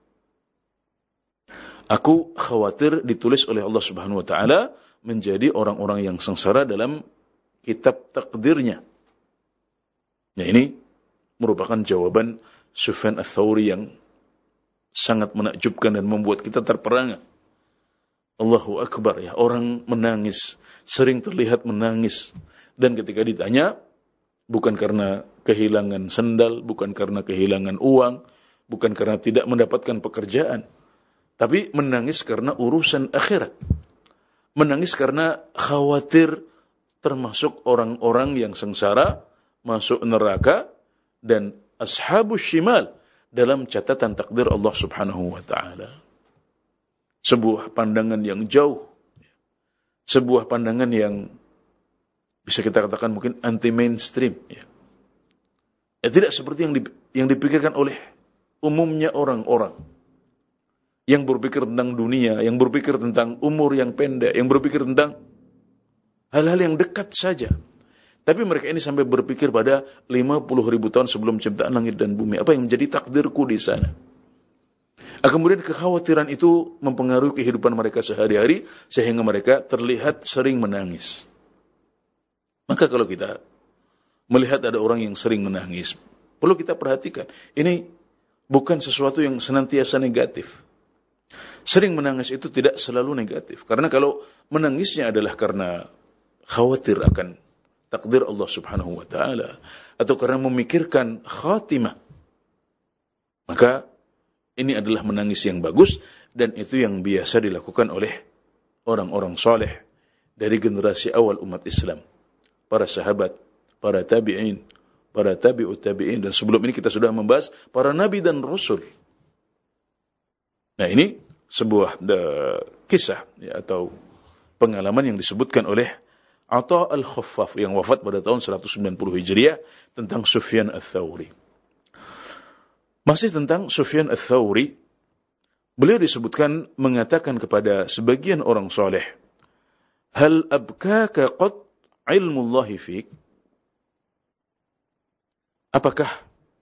A: Aku khawatir ditulis oleh Allah Subhanahu wa taala menjadi orang-orang yang sengsara dalam kitab takdirnya. Nah, ini merupakan jawaban Sufyan ats-Tsauri yang sangat menakjubkan dan membuat kita terperangah. Allahu Akbar, ya, orang menangis, sering terlihat menangis. Dan ketika ditanya, bukan karena kehilangan sendal, bukan karena kehilangan uang, bukan karena tidak mendapatkan pekerjaan, tapi menangis karena urusan akhirat. Menangis karena khawatir termasuk orang-orang yang sengsara, masuk neraka, dan ashabus shimal dalam catatan takdir Allah Subhanahu wa ta'ala. Sebuah pandangan yang jauh, sebuah pandangan yang bisa kita katakan mungkin anti-mainstream, ya. Ya, tidak seperti yang, di, yang dipikirkan oleh umumnya orang-orang yang berpikir tentang dunia, yang berpikir tentang umur yang pendek, yang berpikir tentang hal-hal yang dekat saja. Tapi mereka ini sampai berpikir pada lima puluh ribu tahun sebelum ciptaan langit dan bumi. Apa yang menjadi takdirku di sana? Kemudian kekhawatiran itu mempengaruhi kehidupan mereka sehari-hari, sehingga mereka terlihat sering menangis. Maka kalau kita melihat ada orang yang sering menangis, perlu kita perhatikan. Ini bukan sesuatu yang senantiasa negatif. Sering menangis itu tidak selalu negatif. Karena kalau menangisnya adalah karena khawatir akan takdir Allah Subhanahu wa ta'ala, atau karena memikirkan khatimah, maka ini adalah menangis yang bagus, dan itu yang biasa dilakukan oleh orang-orang soleh dari generasi awal umat Islam, para sahabat, para tabi'in, para tabi'ut tabi'in, dan sebelum ini kita sudah membahas para nabi dan rasul. Nah, ini sebuah uh, kisah ya, atau pengalaman yang disebutkan oleh Atha al-Khaffaf yang wafat pada tahun seratus sembilan puluh Hijriah tentang Sufyan ats-Tsauri. Masih tentang Sufyan ats-Tsauri, beliau disebutkan mengatakan kepada sebagian orang soleh, hal abkaka qad ilmullahi fik? Apakah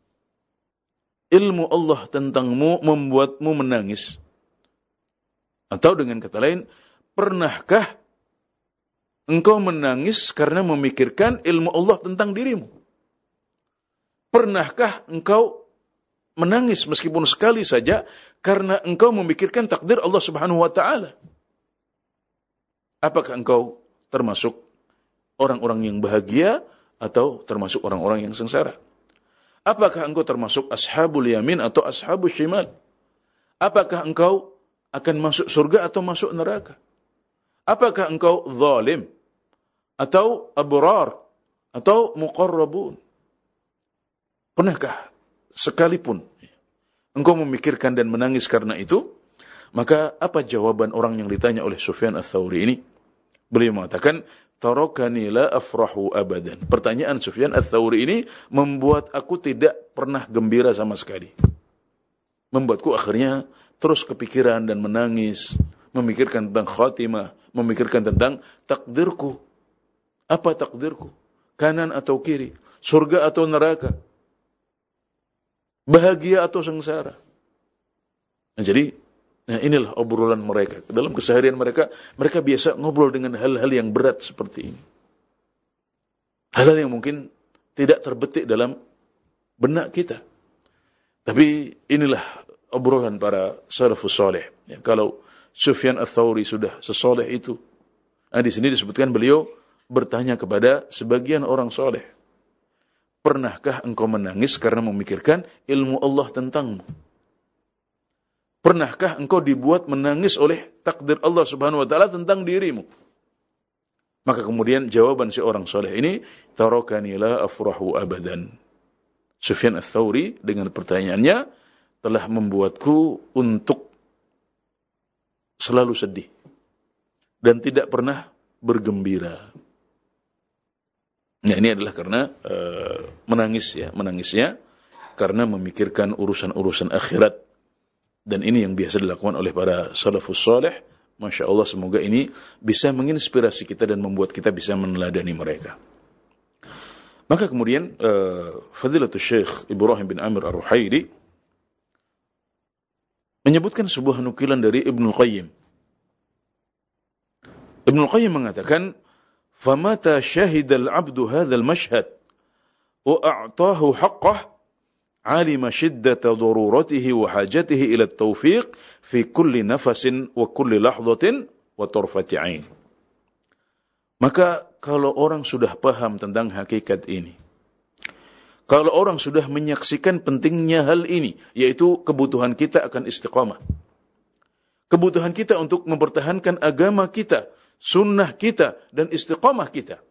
A: ilmu Allah tentangmu membuatmu menangis? Atau dengan kata lain, pernahkah engkau menangis karena memikirkan ilmu Allah tentang dirimu? Pernahkah engkau menangis meskipun sekali saja karena engkau memikirkan takdir Allah Subhanahu wa taala? Apakah engkau termasuk orang-orang yang bahagia atau termasuk orang-orang yang sengsara? Apakah engkau termasuk ashabul yamin atau ashabul shimal? Apakah engkau akan masuk surga atau masuk neraka? Apakah engkau zalim atau abrar atau muqarrabun? Pernahkah sekalipun engkau memikirkan dan menangis karena itu? Maka apa jawaban orang yang ditanya oleh Sufyan ats-Tsauri ini? Beliau mengatakan, tarakani la afrahu abadan. Pertanyaan Sufyan ats-Tsauri ini membuat aku tidak pernah gembira sama sekali. Membuatku akhirnya terus kepikiran dan menangis, memikirkan tentang khatimah, memikirkan tentang takdirku. Apa takdirku? Kanan atau kiri? Surga atau neraka? Bahagia atau sengsara? Nah, jadi nah inilah obrolan mereka. Dalam keseharian mereka, mereka biasa ngobrol dengan hal-hal yang berat seperti ini. Hal-hal yang mungkin tidak terbetik dalam benak kita. Tapi inilah obrolan para salafus saleh. Ya, kalau Sufyan ats-Tsauri sudah sesoleh itu. Nah, di sini disebutkan beliau bertanya kepada sebagian orang soleh. Pernahkah engkau menangis karena memikirkan ilmu Allah tentangmu? Pernahkah engkau dibuat menangis oleh takdir Allah Subhanahu wa taala tentang dirimu? Maka kemudian jawaban si orang soleh ini, tarakani la afrahu abadan. Sufyan ats-Tsauri dengan pertanyaannya telah membuatku untuk selalu sedih dan tidak pernah bergembira. Nah, ini adalah karena uh, menangis ya, menangisnya karena memikirkan urusan-urusan akhirat. Dan ini yang biasa dilakukan oleh para salafus saleh. Masya Allah, semoga ini bisa menginspirasi kita dan membuat kita bisa meneladani mereka. Maka kemudian uh, Fadilatul Syekh Ibrahim bin Amir Ar-Ruhaili menyebutkan sebuah nukilan dari Ibnul Qayyim. Ibnul Qayyim mengatakan, "Famata syahidal 'abdu hadzal mashhad wa a'tahu haqqah, 'alima shiddata daruratihi wa hajatihi ila at-tawfiq fi kulli nafasin wa kulli lahzatin wa tarfati 'ain." Maka kalau orang sudah paham tentang hakikat ini, kalau orang sudah menyaksikan pentingnya hal ini, yaitu kebutuhan kita akan istiqamah, kebutuhan kita untuk mempertahankan agama kita, sunnah kita, dan istiqamah kita.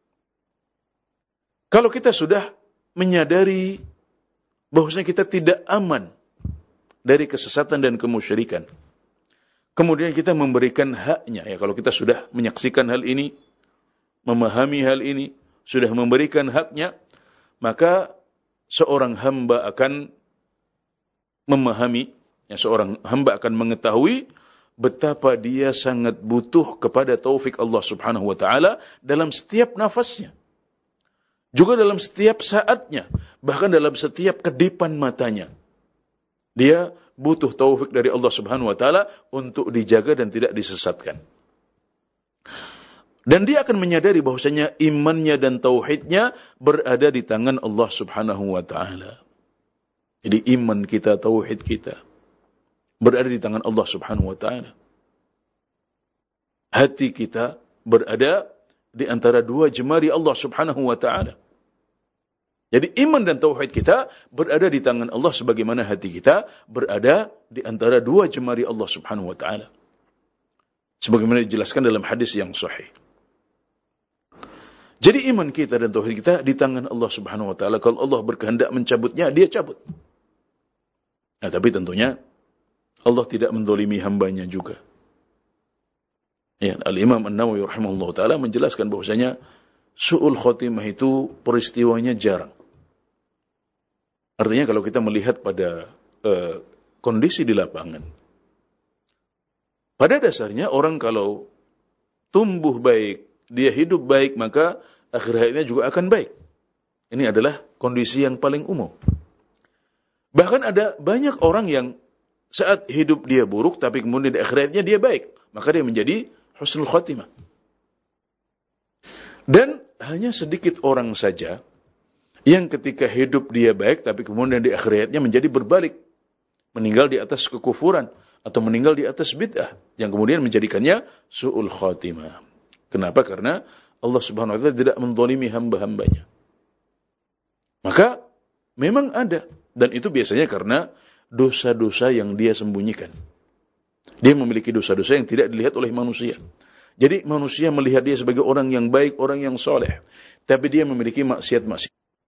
A: Kalau kita sudah menyadari bahwasanya kita tidak aman dari kesesatan dan kemusyrikan, kemudian kita memberikan haknya, ya kalau kita sudah menyaksikan hal ini, memahami hal ini, sudah memberikan haknya, maka seorang hamba akan memahami, ya, seorang hamba akan mengetahui betapa dia sangat butuh kepada taufik Allah Subhanahu wa taala dalam setiap nafasnya, juga dalam setiap saatnya, bahkan dalam setiap kedipan matanya. Dia butuh taufik dari Allah Subhanahu wa taala untuk dijaga dan tidak disesatkan. Dan dia akan menyadari bahwasanya imannya dan tauhidnya berada di tangan Allah Subhanahu wa taala. Jadi iman kita, tauhid kita berada di tangan Allah Subhanahu wa taala. Hati kita berada di antara dua jemari Allah Subhanahu wa taala. Jadi iman dan tauhid kita berada di tangan Allah sebagaimana hati kita berada di antara dua jemari Allah Subhanahu wa taala. Sebagaimana dijelaskan dalam hadis yang sahih. Jadi iman kita dan tauhid kita di tangan Allah Subhanahu wa taala. Kalau Allah berkehendak mencabutnya, dia cabut. Nah, tapi tentunya Allah tidak mendolimi hambanya juga. Ya, Al-Imam An-Nawawi rahimahullah ta'ala menjelaskan bahwasanya su'ul khotimah itu peristiwanya jarang. Artinya kalau kita melihat pada uh, kondisi di lapangan, pada dasarnya orang kalau tumbuh baik, dia hidup baik, maka akhir hayatnya juga akan baik. Ini adalah kondisi yang paling umum. Bahkan ada banyak orang yang saat hidup dia buruk, tapi kemudian di akhir hayatnya dia baik. Maka dia menjadi husnul khotimah. Dan hanya sedikit orang saja yang ketika hidup dia baik, tapi kemudian di akhir hayatnya menjadi berbalik. Meninggal di atas kekufuran, atau meninggal di atas bid'ah, yang kemudian menjadikannya su'ul khotimah. Kenapa? Karena Allah Subhanahu wa taala tidak menzalimi hamba-hambanya. Maka memang ada, dan itu biasanya karena dosa-dosa yang dia sembunyikan. Dia memiliki dosa-dosa yang tidak dilihat oleh manusia. Jadi manusia melihat dia sebagai orang yang baik, orang yang soleh, tapi dia memiliki maksiat-maksiat.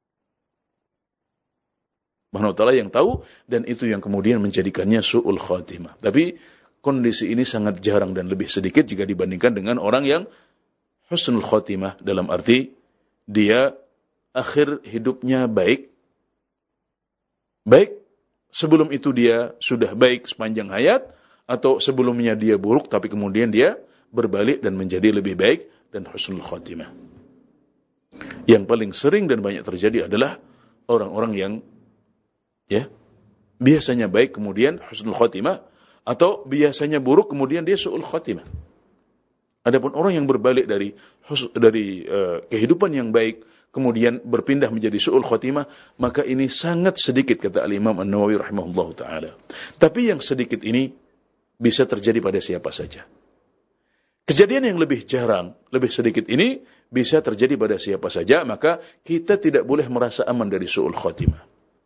A: Allah Ta'ala yang tahu, dan itu yang kemudian menjadikannya su'ul khatimah. Tapi kondisi ini sangat jarang dan lebih sedikit jika dibandingkan dengan orang yang husnul khatimah, dalam arti dia akhir hidupnya baik. Baik, sebelum itu dia sudah baik sepanjang hayat, atau sebelumnya dia buruk, tapi kemudian dia berbalik dan menjadi lebih baik dan husnul khatimah. Yang paling sering dan banyak terjadi adalah orang-orang yang ya biasanya baik kemudian husnul khatimah, atau biasanya buruk kemudian dia su'ul khatimah. Adapun orang yang berbalik dari dari uh, kehidupan yang baik kemudian berpindah menjadi su'ul khatimah, maka ini sangat sedikit, kata Al-Imam An-Nawawi rahimahullah ta'ala. Tapi yang sedikit ini bisa terjadi pada siapa saja. Kejadian yang lebih jarang, lebih sedikit ini bisa terjadi pada siapa saja, maka kita tidak boleh merasa aman dari su'ul khatimah.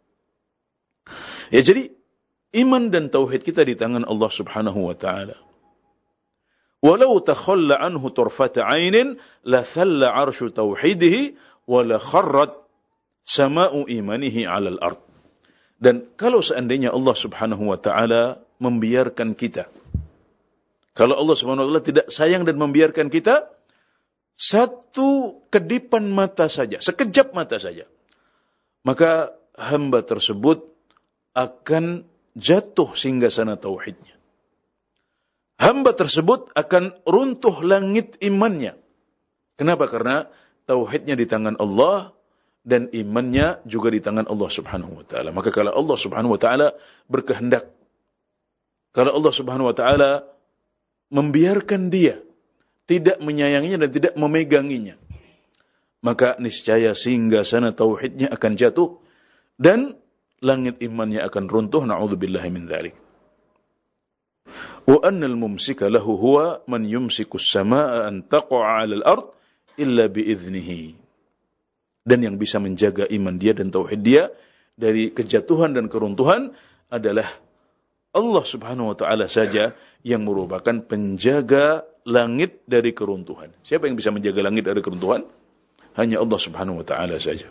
A: Ya, jadi iman dan tauhid kita di tangan Allah Subhanahu wa taala. Walau takhalla anhu turfata 'ainin la thalla 'arsyu tauhidihi wa la kharrat sama'u imanihi 'alal ard. Dan kalau seandainya Allah Subhanahu wa taala membiarkan kita, kalau Allah Subhanahu wa taala tidak sayang dan membiarkan kita, satu kedipan mata saja, sekejap mata saja, maka hamba tersebut akan jatuh singgasana tauhidnya. Hamba tersebut akan runtuh langit imannya. Kenapa? Karena tauhidnya di tangan Allah dan imannya juga di tangan Allah Subhanahu wa taala. Maka kalau Allah Subhanahu wa taala berkehendak, kalau Allah Subhanahu wa taala membiarkan dia, tidak menyayanginya dan tidak memeganginya, maka niscaya singgasana tauhidnya akan jatuh dan langit imannya akan runtuh. Na'udzubillahi min dzalik. Wa annal mumsika lahu huwa man yumsiku as-samaa'a an taqa'a 'alal ard illa bi idznihi. Dan yang bisa menjaga iman dia dan tauhid dia dari kejatuhan dan keruntuhan adalah Allah Subhanahu wa taala saja, yang merupakan penjaga langit dari keruntuhan. Siapa yang bisa menjaga langit dari keruntuhan? Hanya Allah Subhanahu wa taala saja.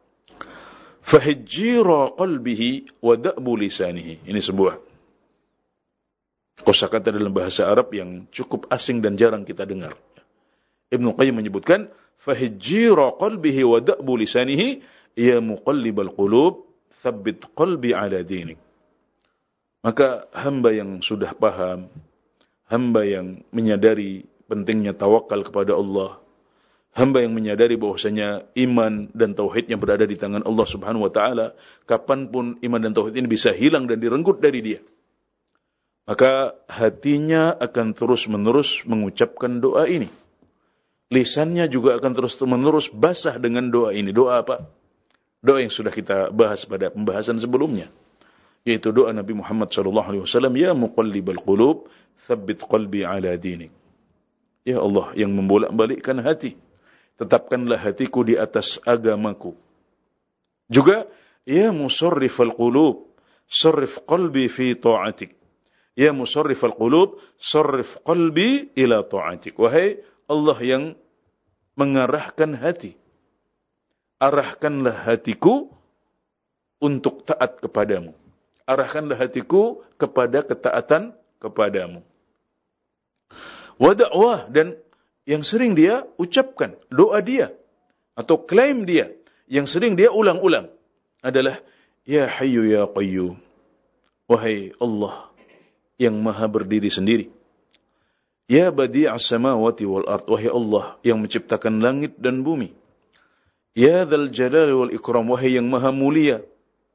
A: Fahijjira qalbihi wa da'bu lisanihi. Ini sebuah kosakata dalam bahasa Arab yang cukup asing dan jarang kita dengar. Ibnu Qayyim menyebutkan, fahijjira qalbihi wa da'bu lisanihi ya muqallibal qulub tsabbit qalbi ala dinik. Maka hamba yang sudah paham, hamba yang menyadari pentingnya tawakal kepada Allah, hamba yang menyadari bahwasanya iman dan tauhidnya berada di tangan Allah Subhanahu wa taala, kapanpun iman dan tauhid ini bisa hilang dan direnggut dari dia, maka hatinya akan terus-menerus mengucapkan doa ini. Lisannya juga akan terus-menerus basah dengan doa ini. Doa apa? Doa yang sudah kita bahas pada pembahasan sebelumnya, yaitu doa Nabi Muhammad sallallahu alaihi wasallam, ya muqallibal qulub tsabbit qalbi ala dinik. Ya Allah yang membolak-balikkan hati, tetapkanlah hatiku di atas agamaku. Juga ya musarrifal qulub sarrif qalbi fi ta'atik. Ya musarrifal qulub sarrif qalbi ila ta'atik. Wahai Allah yang mengarahkan hati. Arahkanlah hatiku untuk taat kepadamu. Arahkanlah hatiku kepada ketaatan kepadamu. Wa da'wah, dan yang sering dia ucapkan, doa dia atau klaim dia yang sering dia ulang-ulang adalah ya hayyu ya qayyum, wahai Allah yang maha berdiri sendiri, ya badi'as samawati wal ard, wahai Allah yang menciptakan langit dan bumi, ya dzal jalali wal ikram, wahai yang maha mulia,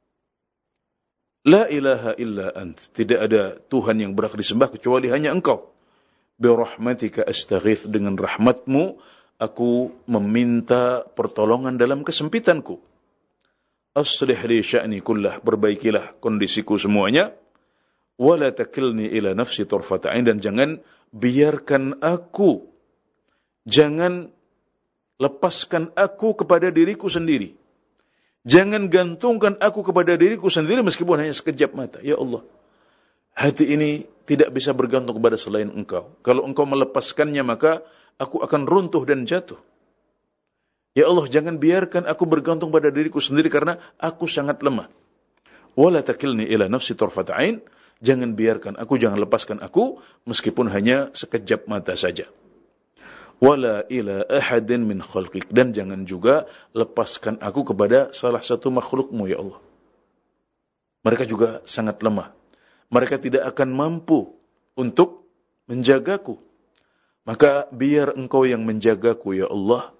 A: la ilaha illa ant, tidak ada Tuhan yang berhak disembah kecuali hanya Engkau, bi rahmatika astaghith, dengan rahmatmu aku meminta pertolongan dalam kesempitanku, aslih li sya'ni kullah, perbaikilah kondisiku semuanya, wala takilni ila nafsi tarfata ain, dan jangan biarkan aku, jangan lepaskan aku kepada diriku sendiri, jangan gantungkan aku kepada diriku sendiri meskipun hanya sekejap mata. Ya Allah, hati ini tidak bisa bergantung kepada selain Engkau. Kalau Engkau melepaskannya, maka aku akan runtuh dan jatuh. Ya Allah, jangan biarkan aku bergantung pada diriku sendiri karena aku sangat lemah. Wala takilni ila nafsi tarfata ain, jangan biarkan aku, jangan lepaskan aku meskipun hanya sekejap mata saja. Wala ila ahadin min khalqik, dan jangan juga lepaskan aku kepada salah satu makhlukmu ya Allah. Mereka juga sangat lemah. Mereka tidak akan mampu untuk menjagaku. Maka biar Engkau yang menjagaku ya Allah.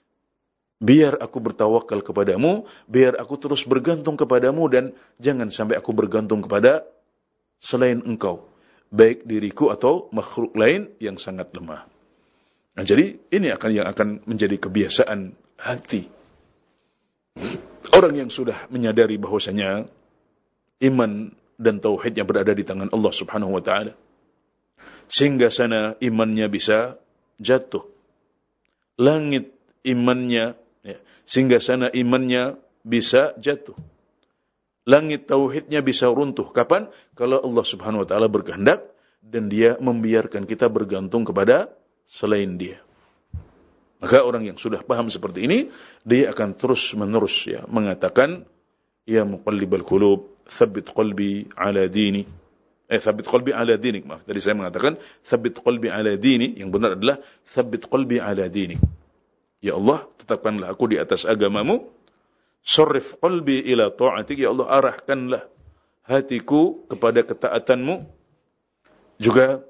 A: Biar aku bertawakal kepadamu, biar aku terus bergantung kepadamu, dan jangan sampai aku bergantung kepada selain Engkau, baik diriku atau makhluk lain yang sangat lemah. Nah, jadi ini akan yang akan menjadi kebiasaan hati orang yang sudah menyadari bahwasanya iman dan tauhidnya berada di tangan Allah Subhanahu wa taala, sehingga sana imannya bisa jatuh, langit imannya ya, sehingga sana imannya bisa jatuh, langit tauhidnya bisa runtuh. Kapan? Kalau Allah Subhanahu wa taala berkehendak dan dia membiarkan kita bergantung kepada selain dia. Maka orang yang sudah paham seperti ini, dia akan terus menerus ya mengatakan, ya muqallibal qulub, tsabbit qalbi ala dini. Eh, tsabbit qalbi ala dinik. Maaf, tadi saya mengatakan tsabbit qalbi ala dini, yang benar adalah tsabbit qalbi ala dinik. Ya Allah, tetapkanlah aku di atas agamamu. Sarrif qalbi ila ta'atik, ya Allah, arahkanlah hatiku kepada ketaatanmu. Juga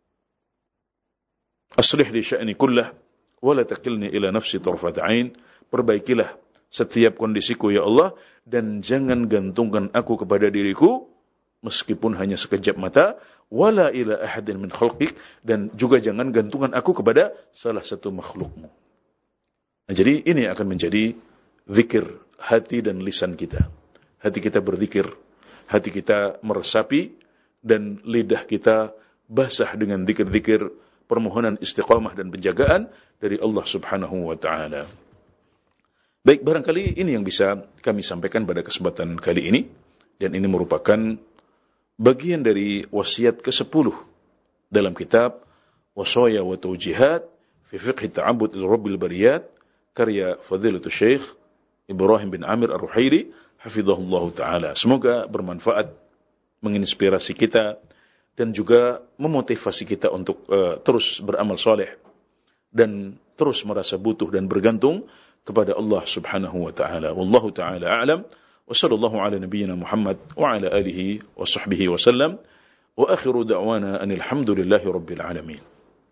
A: aslih li sya'ni kullah wala takilni ila nafsi tarfata ain, perbaikilah setiap kondisiku ya Allah, dan jangan gantungkan aku kepada diriku meskipun hanya sekejap mata, wala ila ahadin min khalqik, dan juga jangan gantungkan aku kepada salah satu makhlukmu. Nah, jadi ini akan menjadi zikir hati dan lisan kita. Hati kita berzikir, hati kita meresapi, dan lidah kita basah dengan zikir-zikir permohonan istiqamah dan penjagaan dari Allah Subhanahu wa taala. Baik, barangkali ini yang bisa kami sampaikan pada kesempatan kali ini, dan ini merupakan bagian dari wasiat kesepuluh dalam kitab Wasaya wa Tawjihat fi Fiqh Ta'abbud Rabbil Bariyat, karya Fadilatul Syekh Ibrahim bin Amir Ar-Ruhaili hafizahullah taala. Semoga bermanfaat, menginspirasi kita, dan juga memotivasi kita untuk uh, terus beramal soleh dan terus merasa butuh dan bergantung kepada Allah Subhanahu wa taala. Wallahu taala a'lam. Wa sallallahu ala nabiyyina Muhammad wa ala alihi wa sahbihi wa sallam. Wa akhiru da'wana anil hamdulillahi rabbil alamin.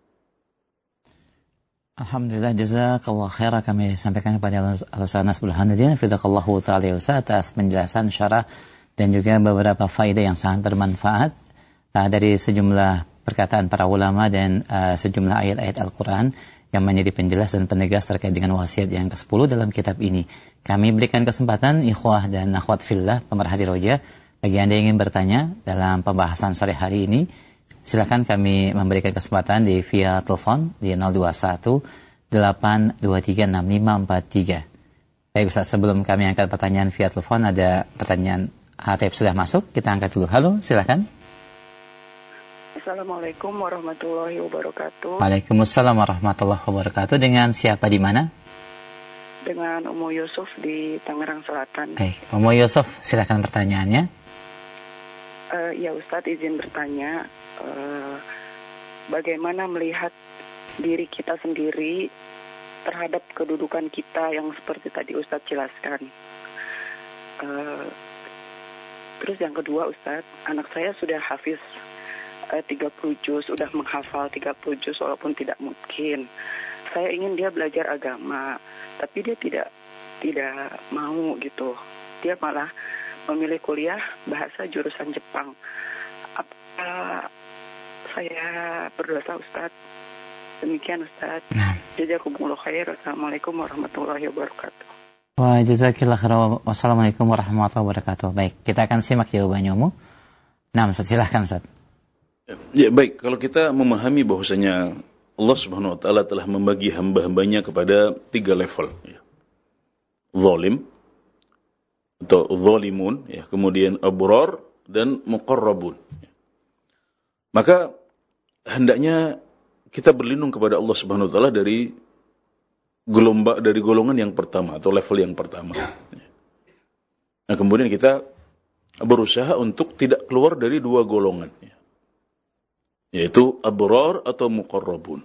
B: Alhamdulillah, jazakallah khairan kami sampaikan kepada Al-Ustaz Nasrul Hamidin fidzakallahu taala Ustaz atas penjelasan syarah dan juga beberapa faedah yang sangat bermanfaat uh, dari sejumlah perkataan para ulama dan uh, sejumlah ayat-ayat Al-Qur'an yang menjadi penjelas dan penegas terkait dengan wasiat yang kesepuluh dalam kitab ini. Kami berikan kesempatan ikhwah dan akhwat fillah pemerhati roja, bagi Anda yang ingin bertanya dalam pembahasan sore hari ini, silakan kami memberikan kesempatan di via telepon di nol dua satu delapan dua tiga enam lima empat tiga. Baik Ustaz, sebelum kami angkat pertanyaan via telepon, ada pertanyaan H T F sudah masuk, kita angkat dulu. Halo, silakan.
C: Assalamualaikum warahmatullahi wabarakatuh.
B: Waalaikumsalam warahmatullahi wabarakatuh. Dengan siapa di mana?
C: Dengan Umu Yusuf di Tangerang Selatan.
B: Baik, Umu Yusuf, silakan pertanyaannya.
C: Uh, ya Ustadz, izin bertanya, uh, bagaimana melihat diri kita sendiri terhadap kedudukan kita yang seperti tadi Ustadz jelaskan. Uh, terus yang kedua Ustadz, anak saya sudah hafiz uh, tiga puluh juz, sudah menghafal tiga puluh juz walaupun tidak mungkin. Saya ingin dia belajar agama, tapi dia tidak tidak mau gitu. Dia malah memilih kuliah bahasa jurusan Jepang. Apa saya berdosa Ustadz? Demikian Ustaz. Nah. Jazakumullah khair. Assalamualaikum warahmatullahi wabarakatuh.
B: Wa jazakillah khair. Wassalamualaikum warahmatullahi wabarakatuh. Baik, kita akan simak jawabannya Umu. Nah, Ustaz, silahkan Ustaz.
A: Ya, baik, kalau kita memahami bahwasanya Allah Subhanahu wa taala telah membagi hamba-hambanya kepada tiga level, ya. Zalim atau zalimun, ya, kemudian abrar dan muqarrabun. Ya. Maka hendaknya kita berlindung kepada Allah Subhanahu wa taala dari gelombang dari golongan yang pertama atau level yang pertama. Nah, kemudian kita berusaha untuk tidak keluar dari dua golongan, yaitu abrar atau muqarrabun.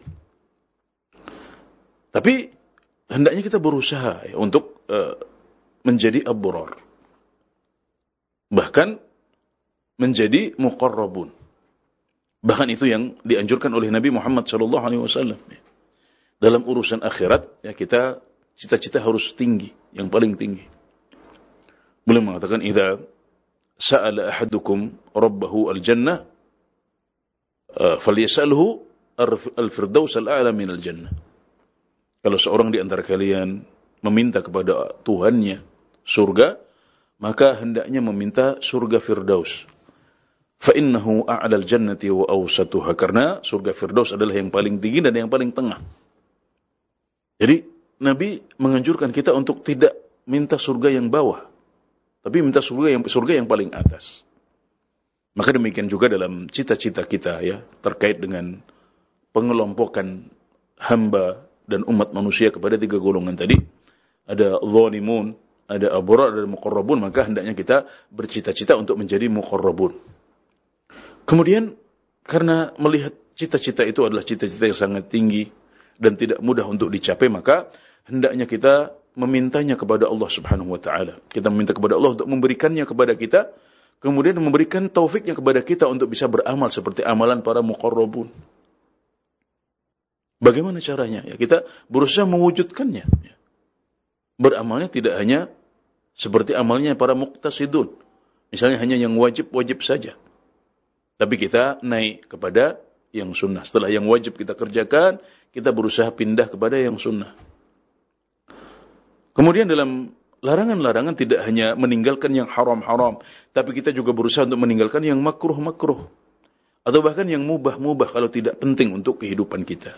A: Tapi hendaknya kita berusaha ya, untuk uh, menjadi abrar, bahkan menjadi muqarrabun. Bahkan itu yang dianjurkan oleh Nabi Muhammad shallallahu alaihi wasallam. Dalam urusan akhirat, ya, kita cita-cita harus tinggi, yang paling tinggi. Beliau mengatakan, "Idza sa'ala ahadukum rabbahu al-jannah, falyasalhu al-firdaus al-a'la min al-jannah." Kalau seorang di antara kalian meminta kepada Tuhannya surga, maka hendaknya meminta surga Firdaus. فَإِنَّهُ أَعْلَى الْجَنَّةِ وَأَوْسَطُهَا, karena surga Firdaus adalah yang paling tinggi dan yang paling tengah. Jadi Nabi menganjurkan kita untuk tidak minta surga yang bawah, tapi minta surga yang surga yang paling atas. Maka demikian juga dalam cita-cita kita ya terkait dengan pengelompokan hamba dan umat manusia kepada tiga golongan tadi, ada zalimun, ada abrar, ada muqarrabun, maka hendaknya kita bercita-cita untuk menjadi muqarrabun. Kemudian karena melihat cita-cita itu adalah cita-cita yang sangat tinggi dan tidak mudah untuk dicapai, maka hendaknya kita memintanya kepada Allah Subhanahu wa taala. Kita meminta kepada Allah untuk memberikannya kepada kita, kemudian memberikan taufiknya kepada kita untuk bisa beramal seperti amalan para muqarrabun. Bagaimana caranya? Ya, kita berusaha mewujudkannya. Beramalnya tidak hanya seperti amalnya para muqtasidun. Misalnya hanya yang wajib-wajib saja. Tapi kita naik kepada yang sunnah. Setelah yang wajib kita kerjakan, kita berusaha pindah kepada yang sunnah. Kemudian dalam larangan-larangan tidak hanya meninggalkan yang haram-haram, tapi kita juga berusaha untuk meninggalkan yang makruh-makruh. Atau bahkan yang mubah-mubah kalau tidak penting untuk kehidupan kita.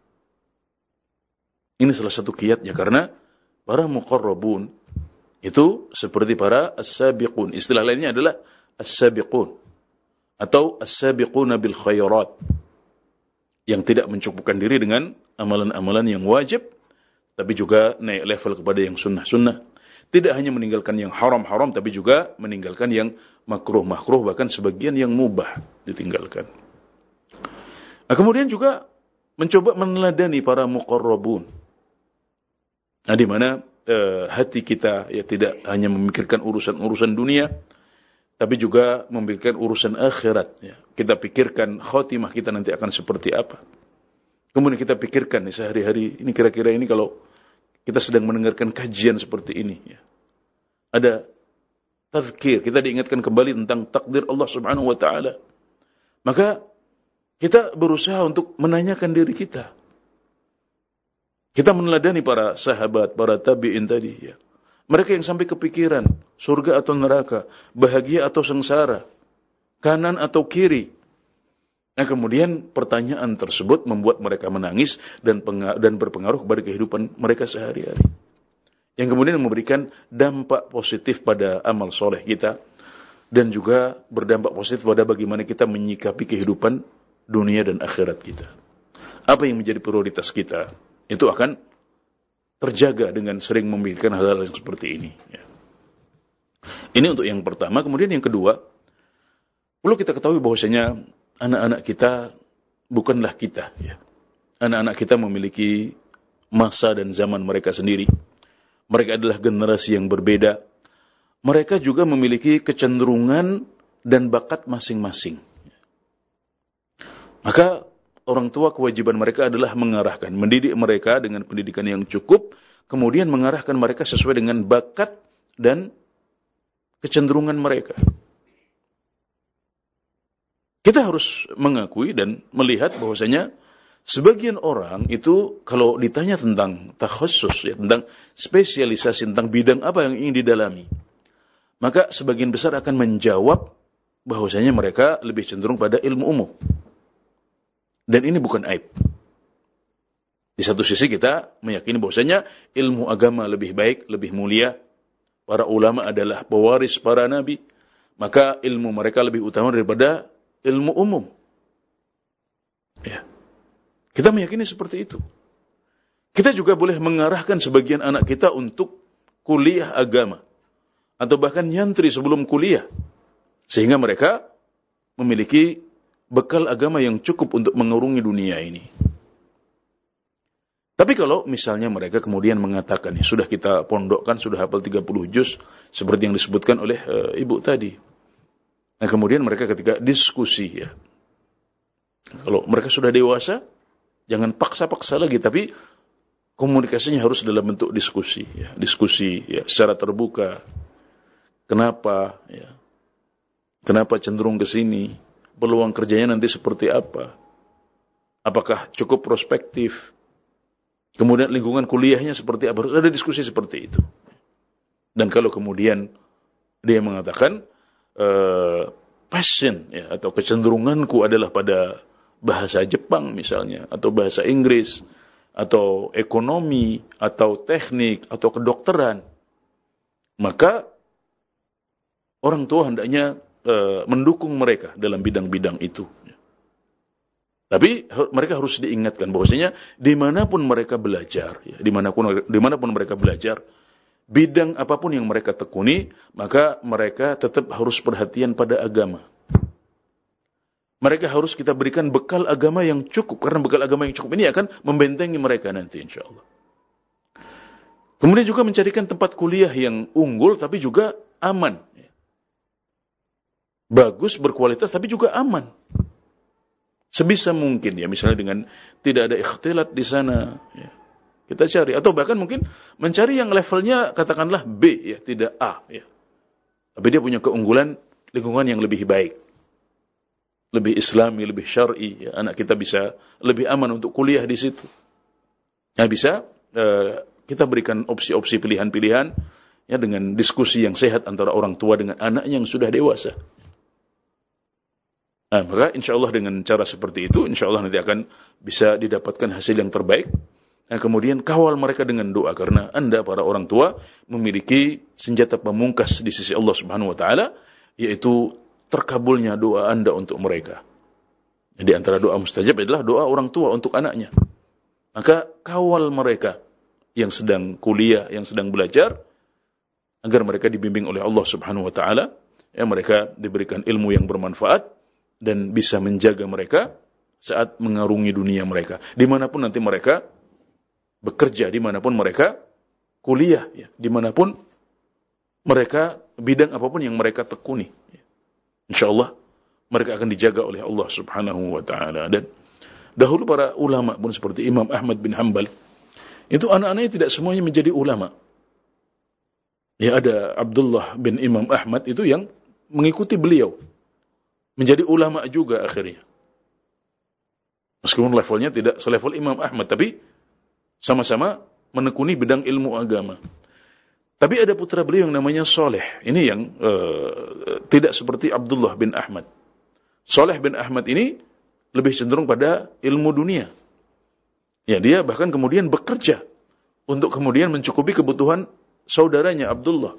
A: Ini salah satu kiatnya, karena para muqarrabun itu seperti para as-sabiqun. Istilah lainnya adalah as-sabiqun atau as-sabiquna bil khairat, yang tidak mencukupkan diri dengan amalan-amalan yang wajib, tapi juga naik level kepada yang sunnah-sunnah. Tidak hanya meninggalkan yang haram-haram, tapi juga meninggalkan yang makruh-makruh, bahkan sebagian yang mubah ditinggalkan. Nah, kemudian juga mencoba meneladani para muqarrabun. Nah, di mana eh, hati kita ya tidak hanya memikirkan urusan-urusan dunia, tapi juga memikirkan urusan akhirat. Ya. Kita pikirkan khotimah kita nanti akan seperti apa. Kemudian kita pikirkan nih, sehari-hari ini kira-kira ini kalau kita sedang mendengarkan kajian seperti ini, ya, ada tazkir, kita diingatkan kembali tentang takdir Allah Subhanahu wa taala. Maka kita berusaha untuk menanyakan diri kita. Kita meneladani para sahabat, para tabi'in tadi, ya. Mereka yang sampai kepikiran surga atau neraka, bahagia atau sengsara, kanan atau kiri. Nah, kemudian pertanyaan tersebut membuat mereka menangis dan penga- dan berpengaruh kepada kehidupan mereka sehari-hari. Yang kemudian memberikan dampak positif pada amal soleh kita, dan juga berdampak positif pada bagaimana kita menyikapi kehidupan dunia dan akhirat kita. Apa yang menjadi prioritas kita, itu akan terjaga dengan sering memikirkan hal-hal yang seperti ini. Ya. Ini untuk yang pertama. Kemudian yang kedua, perlu kita ketahui bahwasanya anak-anak kita bukanlah kita. Ya. Anak-anak kita memiliki masa dan zaman mereka sendiri. Mereka adalah generasi yang berbeda. Mereka juga memiliki kecenderungan dan bakat masing-masing. Maka orang tua kewajiban mereka adalah mengarahkan, mendidik mereka dengan pendidikan yang cukup, kemudian mengarahkan mereka sesuai dengan bakat dan kecenderungan mereka. Kita harus mengakui dan melihat bahwasanya sebagian orang itu kalau ditanya tentang takhassus, ya, tentang spesialisasi, tentang bidang apa yang ingin didalami, maka sebagian besar akan menjawab bahwasanya mereka lebih cenderung pada ilmu umum. Dan ini bukan aib. Di satu sisi kita meyakini bahwasanya ilmu agama lebih baik, lebih mulia. Para ulama adalah pewaris para nabi. Maka ilmu mereka lebih utama daripada ilmu umum. Ya. Kita meyakini seperti itu. Kita juga boleh mengarahkan sebagian anak kita untuk kuliah agama. Atau bahkan nyantri sebelum kuliah. Sehingga mereka memiliki bekal agama yang cukup untuk mengurungi dunia ini. Tapi kalau misalnya mereka kemudian mengatakan, ya, sudah kita pondokkan, sudah hafal tiga puluh juz, seperti yang disebutkan oleh e, ibu tadi. Nah kemudian mereka ketika diskusi, ya, kalau mereka sudah dewasa, jangan paksa-paksa lagi, tapi komunikasinya harus dalam bentuk diskusi. Ya, diskusi ya, secara terbuka. Kenapa? Ya, kenapa cenderung ke sini? Peluang kerjanya nanti seperti apa? Apakah cukup prospektif? Kemudian lingkungan kuliahnya seperti apa? Harus ada diskusi seperti itu. Dan kalau kemudian dia mengatakan uh, passion ya, atau kecenderunganku adalah pada bahasa Jepang misalnya, atau bahasa Inggris, atau ekonomi, atau teknik, atau kedokteran, maka orang tua hendaknya Uh, mendukung mereka dalam bidang-bidang itu. Tapi mereka harus diingatkan bahwasanya dimanapun mereka belajar, ya, dimanapun dimanapun mereka belajar, bidang apapun yang mereka tekuni, maka mereka tetap harus perhatian pada agama. Mereka harus kita berikan bekal agama yang cukup, karena bekal agama yang cukup ini akan membentengi mereka nanti insya Allah. Kemudian juga mencarikan tempat kuliah yang unggul tapi juga aman. Bagus, berkualitas, tapi juga aman. Sebisa mungkin, ya, misalnya dengan tidak ada ikhtilat di sana, ya, kita cari. Atau bahkan mungkin mencari yang levelnya katakanlah B, ya, tidak A, ya. Tapi dia punya keunggulan lingkungan yang lebih baik, lebih islami, lebih syar'i. Ya. Anak kita bisa lebih aman untuk kuliah di situ. Nah, bisa uh, kita berikan opsi-opsi pilihan-pilihan, ya, dengan diskusi yang sehat antara orang tua dengan anak yang sudah dewasa. Nah, maka insya Allah dengan cara seperti itu, insya Allah nanti akan bisa didapatkan hasil yang terbaik. Nah, kemudian kawal mereka dengan doa, karena Anda para orang tua memiliki senjata pamungkas di sisi Allah Subhanahu Wa Taala, yaitu terkabulnya doa Anda untuk mereka. Di antara doa mustajab adalah doa orang tua untuk anaknya. Maka kawal mereka yang sedang kuliah, yang sedang belajar, agar mereka dibimbing oleh Allah Subhanahu Wa Taala, ya, mereka diberikan ilmu yang bermanfaat dan bisa menjaga mereka saat mengarungi dunia mereka. Dimanapun nanti mereka bekerja, dimanapun mereka kuliah, ya, dimanapun mereka, bidang apapun yang mereka tekuni. Insya Allah mereka akan dijaga oleh Allah Subhanahu Wa Taala. Dan dahulu para ulama pun seperti Imam Ahmad bin Hanbal, itu anak-anaknya tidak semuanya menjadi ulama. Ya, ada Abdullah bin Imam Ahmad itu yang mengikuti beliau, menjadi ulama juga akhirnya. Meskipun levelnya tidak selevel Imam Ahmad, tapi sama-sama menekuni bidang ilmu agama. Tapi ada putra beliau yang namanya Soleh. Ini yang uh, tidak seperti Abdullah bin Ahmad. Soleh bin Ahmad ini lebih cenderung pada ilmu dunia. Ya, dia bahkan kemudian bekerja untuk kemudian mencukupi kebutuhan saudaranya Abdullah,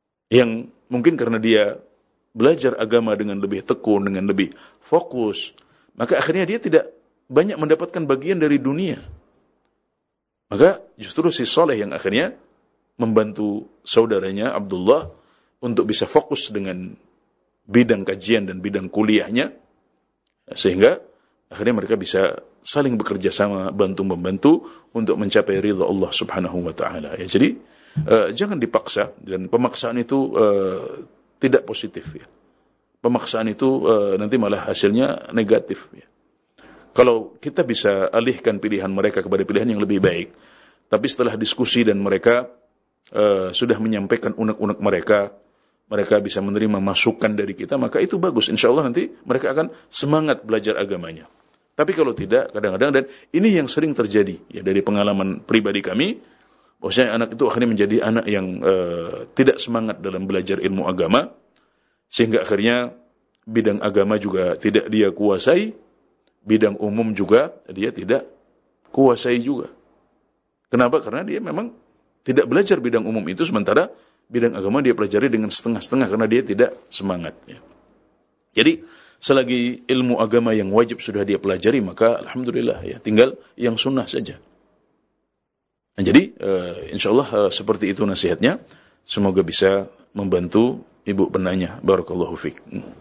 A: yang mungkin karena dia belajar agama dengan lebih tekun, dengan lebih fokus, maka akhirnya dia tidak banyak mendapatkan bagian dari dunia. Maka justru si soleh yang akhirnya membantu saudaranya Abdullah untuk bisa fokus dengan bidang kajian dan bidang kuliahnya, sehingga akhirnya mereka bisa saling bekerja sama, bantu-membantu untuk mencapai ridha Allah Subhanahu wa taala. Ya, jadi uh, jangan dipaksa, dan pemaksaan itu uh, tidak positif ya. Pemaksaan itu uh, nanti malah hasilnya negatif ya. Kalau kita bisa alihkan pilihan mereka kepada pilihan yang lebih baik, tapi setelah diskusi dan mereka uh, sudah menyampaikan unek-unek mereka, mereka bisa menerima masukan dari kita, maka itu bagus. Insya Allah nanti mereka akan semangat belajar agamanya. Tapi kalau tidak, kadang-kadang, dan ini yang sering terjadi ya dari pengalaman pribadi kami, bahwasanya anak itu akhirnya menjadi anak yang uh, tidak semangat dalam belajar ilmu agama, sehingga akhirnya bidang agama juga tidak dia kuasai, bidang umum juga dia tidak kuasai juga. Kenapa? Karena dia memang tidak belajar bidang umum itu, sementara bidang agama dia pelajari dengan setengah-setengah karena dia tidak semangat ya. Jadi selagi ilmu agama yang wajib sudah dia pelajari, maka alhamdulillah ya, tinggal yang sunnah saja. Nah, jadi uh, insyaallah uh, seperti itu nasihatnya. Semoga bisa membantu ibu penanya. Barakallahu fiik.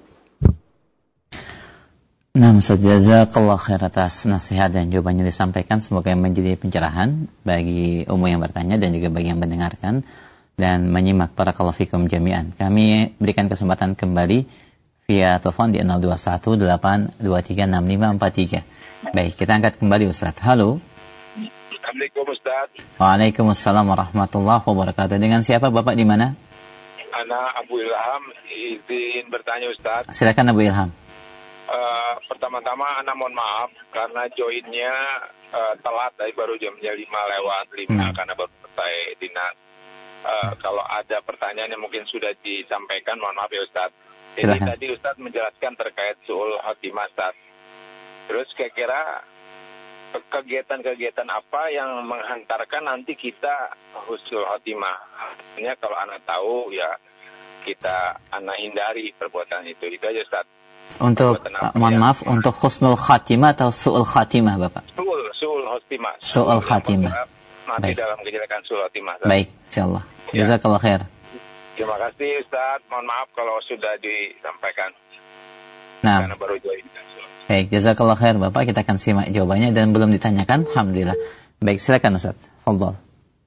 B: Nah, Ustaz, jazakallah khair atas nasihat dan jawabannya disampaikan. Semoga menjadi pencerahan bagi umum yang bertanya dan juga bagi yang mendengarkan dan menyimak. Barakallahu fikum jami'an. Kami berikan kesempatan kembali via telepon di nol dua satu delapan dua tiga enam lima empat tiga. Baik, kita angkat kembali Ustaz. Halo.
D: Assalamualaikum Ustaz.
B: Waalaikumsalam warahmatullahi wabarakatuh. Dengan siapa Bapak, di mana?
D: Ana Abu Ilham, izin bertanya Ustaz.
B: Silakan Abu Ilham.
D: Uh, pertama-tama Ana mohon maaf karena joinnya uh, telat, dari baru jamnya lima lewat lima hmm. karena baru selesai dinas. Uh, kalau ada pertanyaan yang mungkin sudah disampaikan, mohon maaf ya Ustaz. Jadi Silahkan. Tadi Ustaz menjelaskan terkait su'ul khotimah Ustaz. Terus kira-kira kegiatan-kegiatan apa yang menghantarkan nanti kita husnul khotimah? Artinya kalau anak tahu ya kita anak hindari perbuatan itu. Itu aja Ustaz.
B: Untuk uh, mohon maaf, untuk husnul khatimah atau su'ul khatimah Bapak?
D: Su'ul, su'ul khotimah.
B: Su'ul khatimah.
D: Nanti
B: Baik.
D: dalam kejelekan su'ul khotimah. Ustaz.
B: Baik, insyaallah.
D: Ya.
B: Jazakallah khair.
D: Terima kasih Ustaz. Mohon maaf kalau sudah disampaikan.
B: Nah.
D: Karena baru join.
B: Baik, jazakallah khair Bapak. Kita akan simak jawabannya dan belum ditanyakan. Alhamdulillah. Baik, silakan Ustaz. Fadhal.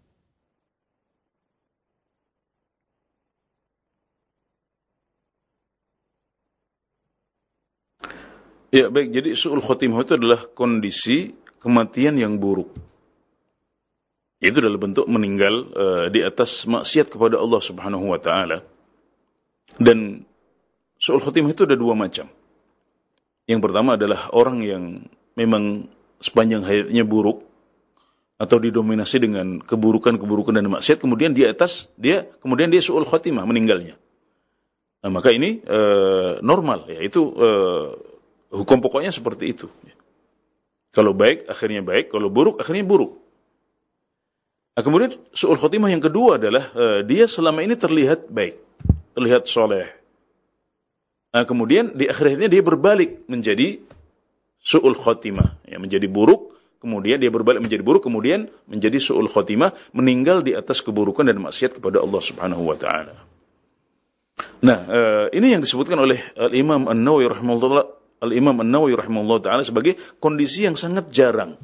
A: Ya, baik. Jadi su'ul khotimah itu adalah kondisi kematian yang buruk. Itu adalah bentuk meninggal uh, di atas maksiat kepada Allah Subhanahu wa taala. Dan su'ul khotimah itu ada dua macam. Yang pertama adalah orang yang memang sepanjang hayatnya buruk atau didominasi dengan keburukan-keburukan dan maksiat, kemudian di atas dia kemudian dia su'ul khotimah, meninggalnya. Nah, maka ini uh, normal ya, itu uh, hukum pokoknya seperti itu. Kalau baik akhirnya baik, kalau buruk akhirnya buruk. Nah, kemudian su'ul khotimah yang kedua adalah uh, dia selama ini terlihat baik, terlihat soleh. Nah, kemudian di akhirnya dia berbalik menjadi su'ul khotimah, ya, menjadi buruk, kemudian dia berbalik menjadi buruk, kemudian menjadi su'ul khotimah, meninggal di atas keburukan dan maksiat kepada Allah Subhanahu wa taala. Nah, uh, ini yang disebutkan oleh Al-Imam An-Nawawi rahimahullah, Al-Imam An-Nawawi rahimahullah taala sebagai kondisi yang sangat jarang.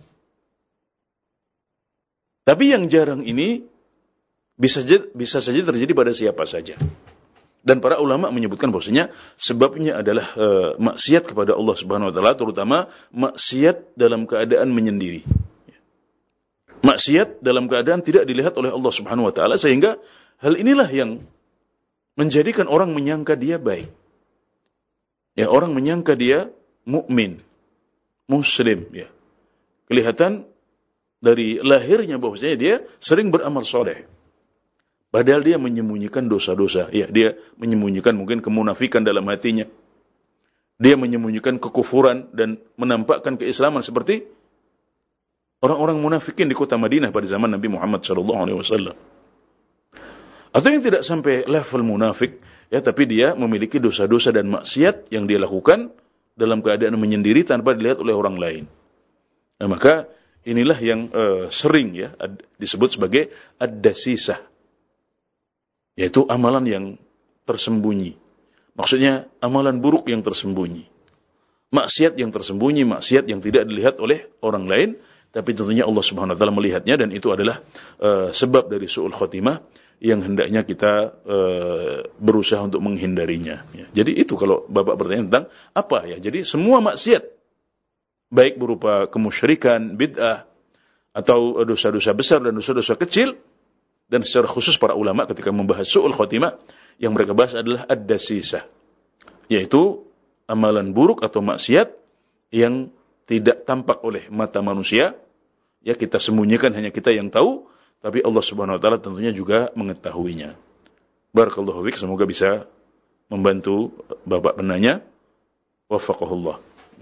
A: Tapi yang jarang ini bisa bisa saja terjadi pada siapa saja. Dan para ulama menyebutkan bahwasanya sebabnya adalah e, maksiat kepada Allah Subhanahu wa taala, terutama maksiat dalam keadaan menyendiri. Maksiat dalam keadaan tidak dilihat oleh Allah Subhanahu wa taala, sehingga hal inilah yang menjadikan orang menyangka dia baik. Ya, orang menyangka dia mukmin, muslim ya. Kelihatan dari lahirnya bahwasanya dia sering beramal soleh. Padahal dia menyembunyikan dosa-dosa. Ya, dia menyembunyikan mungkin kemunafikan dalam hatinya. Dia menyembunyikan kekufuran dan menampakkan keislaman seperti orang-orang munafikin di kota Madinah pada zaman Nabi Muhammad shallallahu alaihi wasallam. Atau yang tidak sampai level munafik, ya, tapi dia memiliki dosa-dosa dan maksiat yang dia lakukan dalam keadaan menyendiri tanpa dilihat oleh orang lain. Nah, maka inilah yang uh, sering ya ad, disebut sebagai ad-dasisah, yaitu amalan yang tersembunyi. Maksudnya amalan buruk yang tersembunyi, maksiat yang tersembunyi, maksiat yang tidak dilihat oleh orang lain, tapi tentunya Allah Subhanahu wa taala melihatnya, dan itu adalah uh, sebab dari su'ul khotimah yang hendaknya kita uh, berusaha untuk menghindarinya. Ya. Jadi itu kalau Bapak bertanya tentang apa ya. Jadi semua maksiat, baik berupa kemusyrikan, bid'ah, atau dosa-dosa besar dan dosa-dosa kecil, dan secara khusus para ulama ketika membahas su'ul khotimah, yang mereka bahas adalah ad-dasisah, yaitu amalan buruk atau maksiat yang tidak tampak oleh mata manusia, ya kita sembunyikan, hanya kita yang tahu, tapi Allah Subhanahu wa taala tentunya juga mengetahuinya. Barakallahu fiik, semoga bisa membantu Bapak penanya. Waffaqahullah.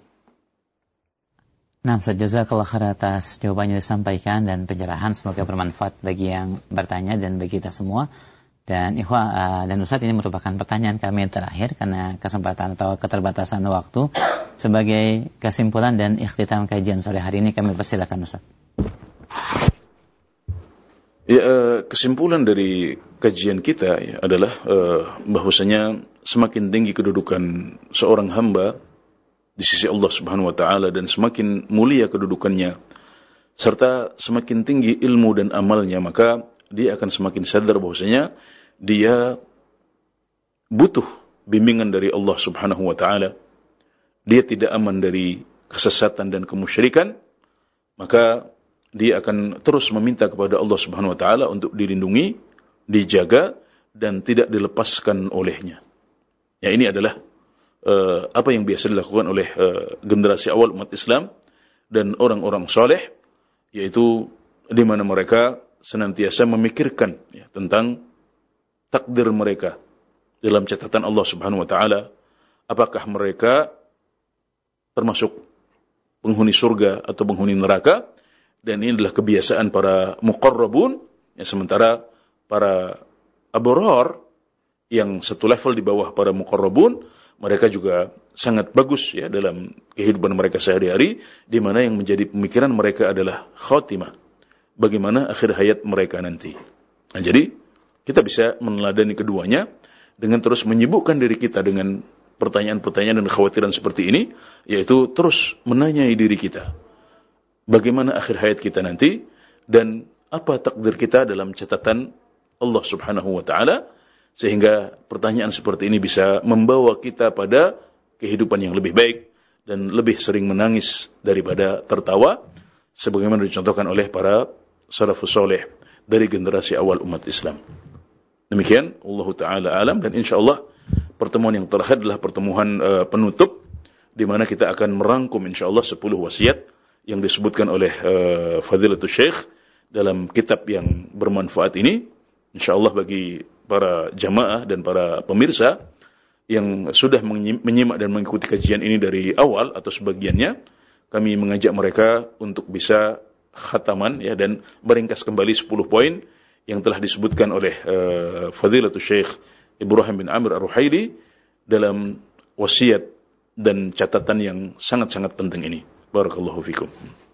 B: Nah, jazakallah khair atas jawabannya disampaikan dan pencerahan, semoga bermanfaat bagi yang bertanya dan bagi kita semua. Dan ikhwah uh, dan Ustaz, ini merupakan pertanyaan kami yang terakhir karena kesempatan atau keterbatasan waktu. Sebagai kesimpulan dan ikhtitam kajian sore hari ini, kami persilakan Ustaz.
A: Ya, kesimpulan dari kajian kita ya, adalah uh, bahwasanya semakin tinggi kedudukan seorang hamba di sisi Allah Subhanahu wa taala dan semakin mulia kedudukannya serta semakin tinggi ilmu dan amalnya, maka dia akan semakin sadar bahwasanya dia butuh bimbingan dari Allah Subhanahu wa taala. Dia tidak aman dari kesesatan dan kemusyrikan, maka dia akan terus meminta kepada Allah Subhanahu wa taala untuk dilindungi, dijaga, dan tidak dilepaskan olehnya. Ya, ini adalah uh, apa yang biasa dilakukan oleh uh, generasi awal umat Islam dan orang-orang soleh, yaitu di mana mereka senantiasa memikirkan ya, tentang takdir mereka dalam catatan Allah Subhanahu wa taala, apakah mereka termasuk penghuni surga atau penghuni neraka. Dan ini adalah kebiasaan para muqarrabun, ya, sementara para abror yang satu level di bawah para muqarrabun, mereka juga sangat bagus ya dalam kehidupan mereka sehari-hari, di mana yang menjadi pemikiran mereka adalah khotimah, bagaimana akhir hayat mereka nanti. Nah, jadi kita bisa meneladani keduanya dengan terus menyibukkan diri kita dengan pertanyaan-pertanyaan dan kekhawatiran seperti ini, yaitu terus menanyai diri kita, bagaimana akhir hayat kita nanti, dan apa takdir kita dalam catatan Allah Subhanahu wa taala, sehingga pertanyaan seperti ini bisa membawa kita pada kehidupan yang lebih baik dan lebih sering menangis daripada tertawa, sebagaimana dicontohkan oleh para salafus saleh dari generasi awal umat Islam. Demikian, Allah taala alam, dan insyaallah pertemuan yang terakhir adalah pertemuan uh, penutup, di mana kita akan merangkum insyaallah sepuluh wasiat yang disebutkan oleh uh, Fadilatul Syekh dalam kitab yang bermanfaat ini. Insyaallah bagi para jamaah dan para pemirsa yang sudah menyimak dan mengikuti kajian ini dari awal atau sebagiannya, kami mengajak mereka untuk bisa khataman ya, dan meringkas kembali sepuluh poin yang telah disebutkan oleh uh, Fadilatul Syekh Ibrahim bin Amir Ar-Ruhaili dalam wasiat dan catatan yang sangat-sangat penting ini. Barakallahu fikum.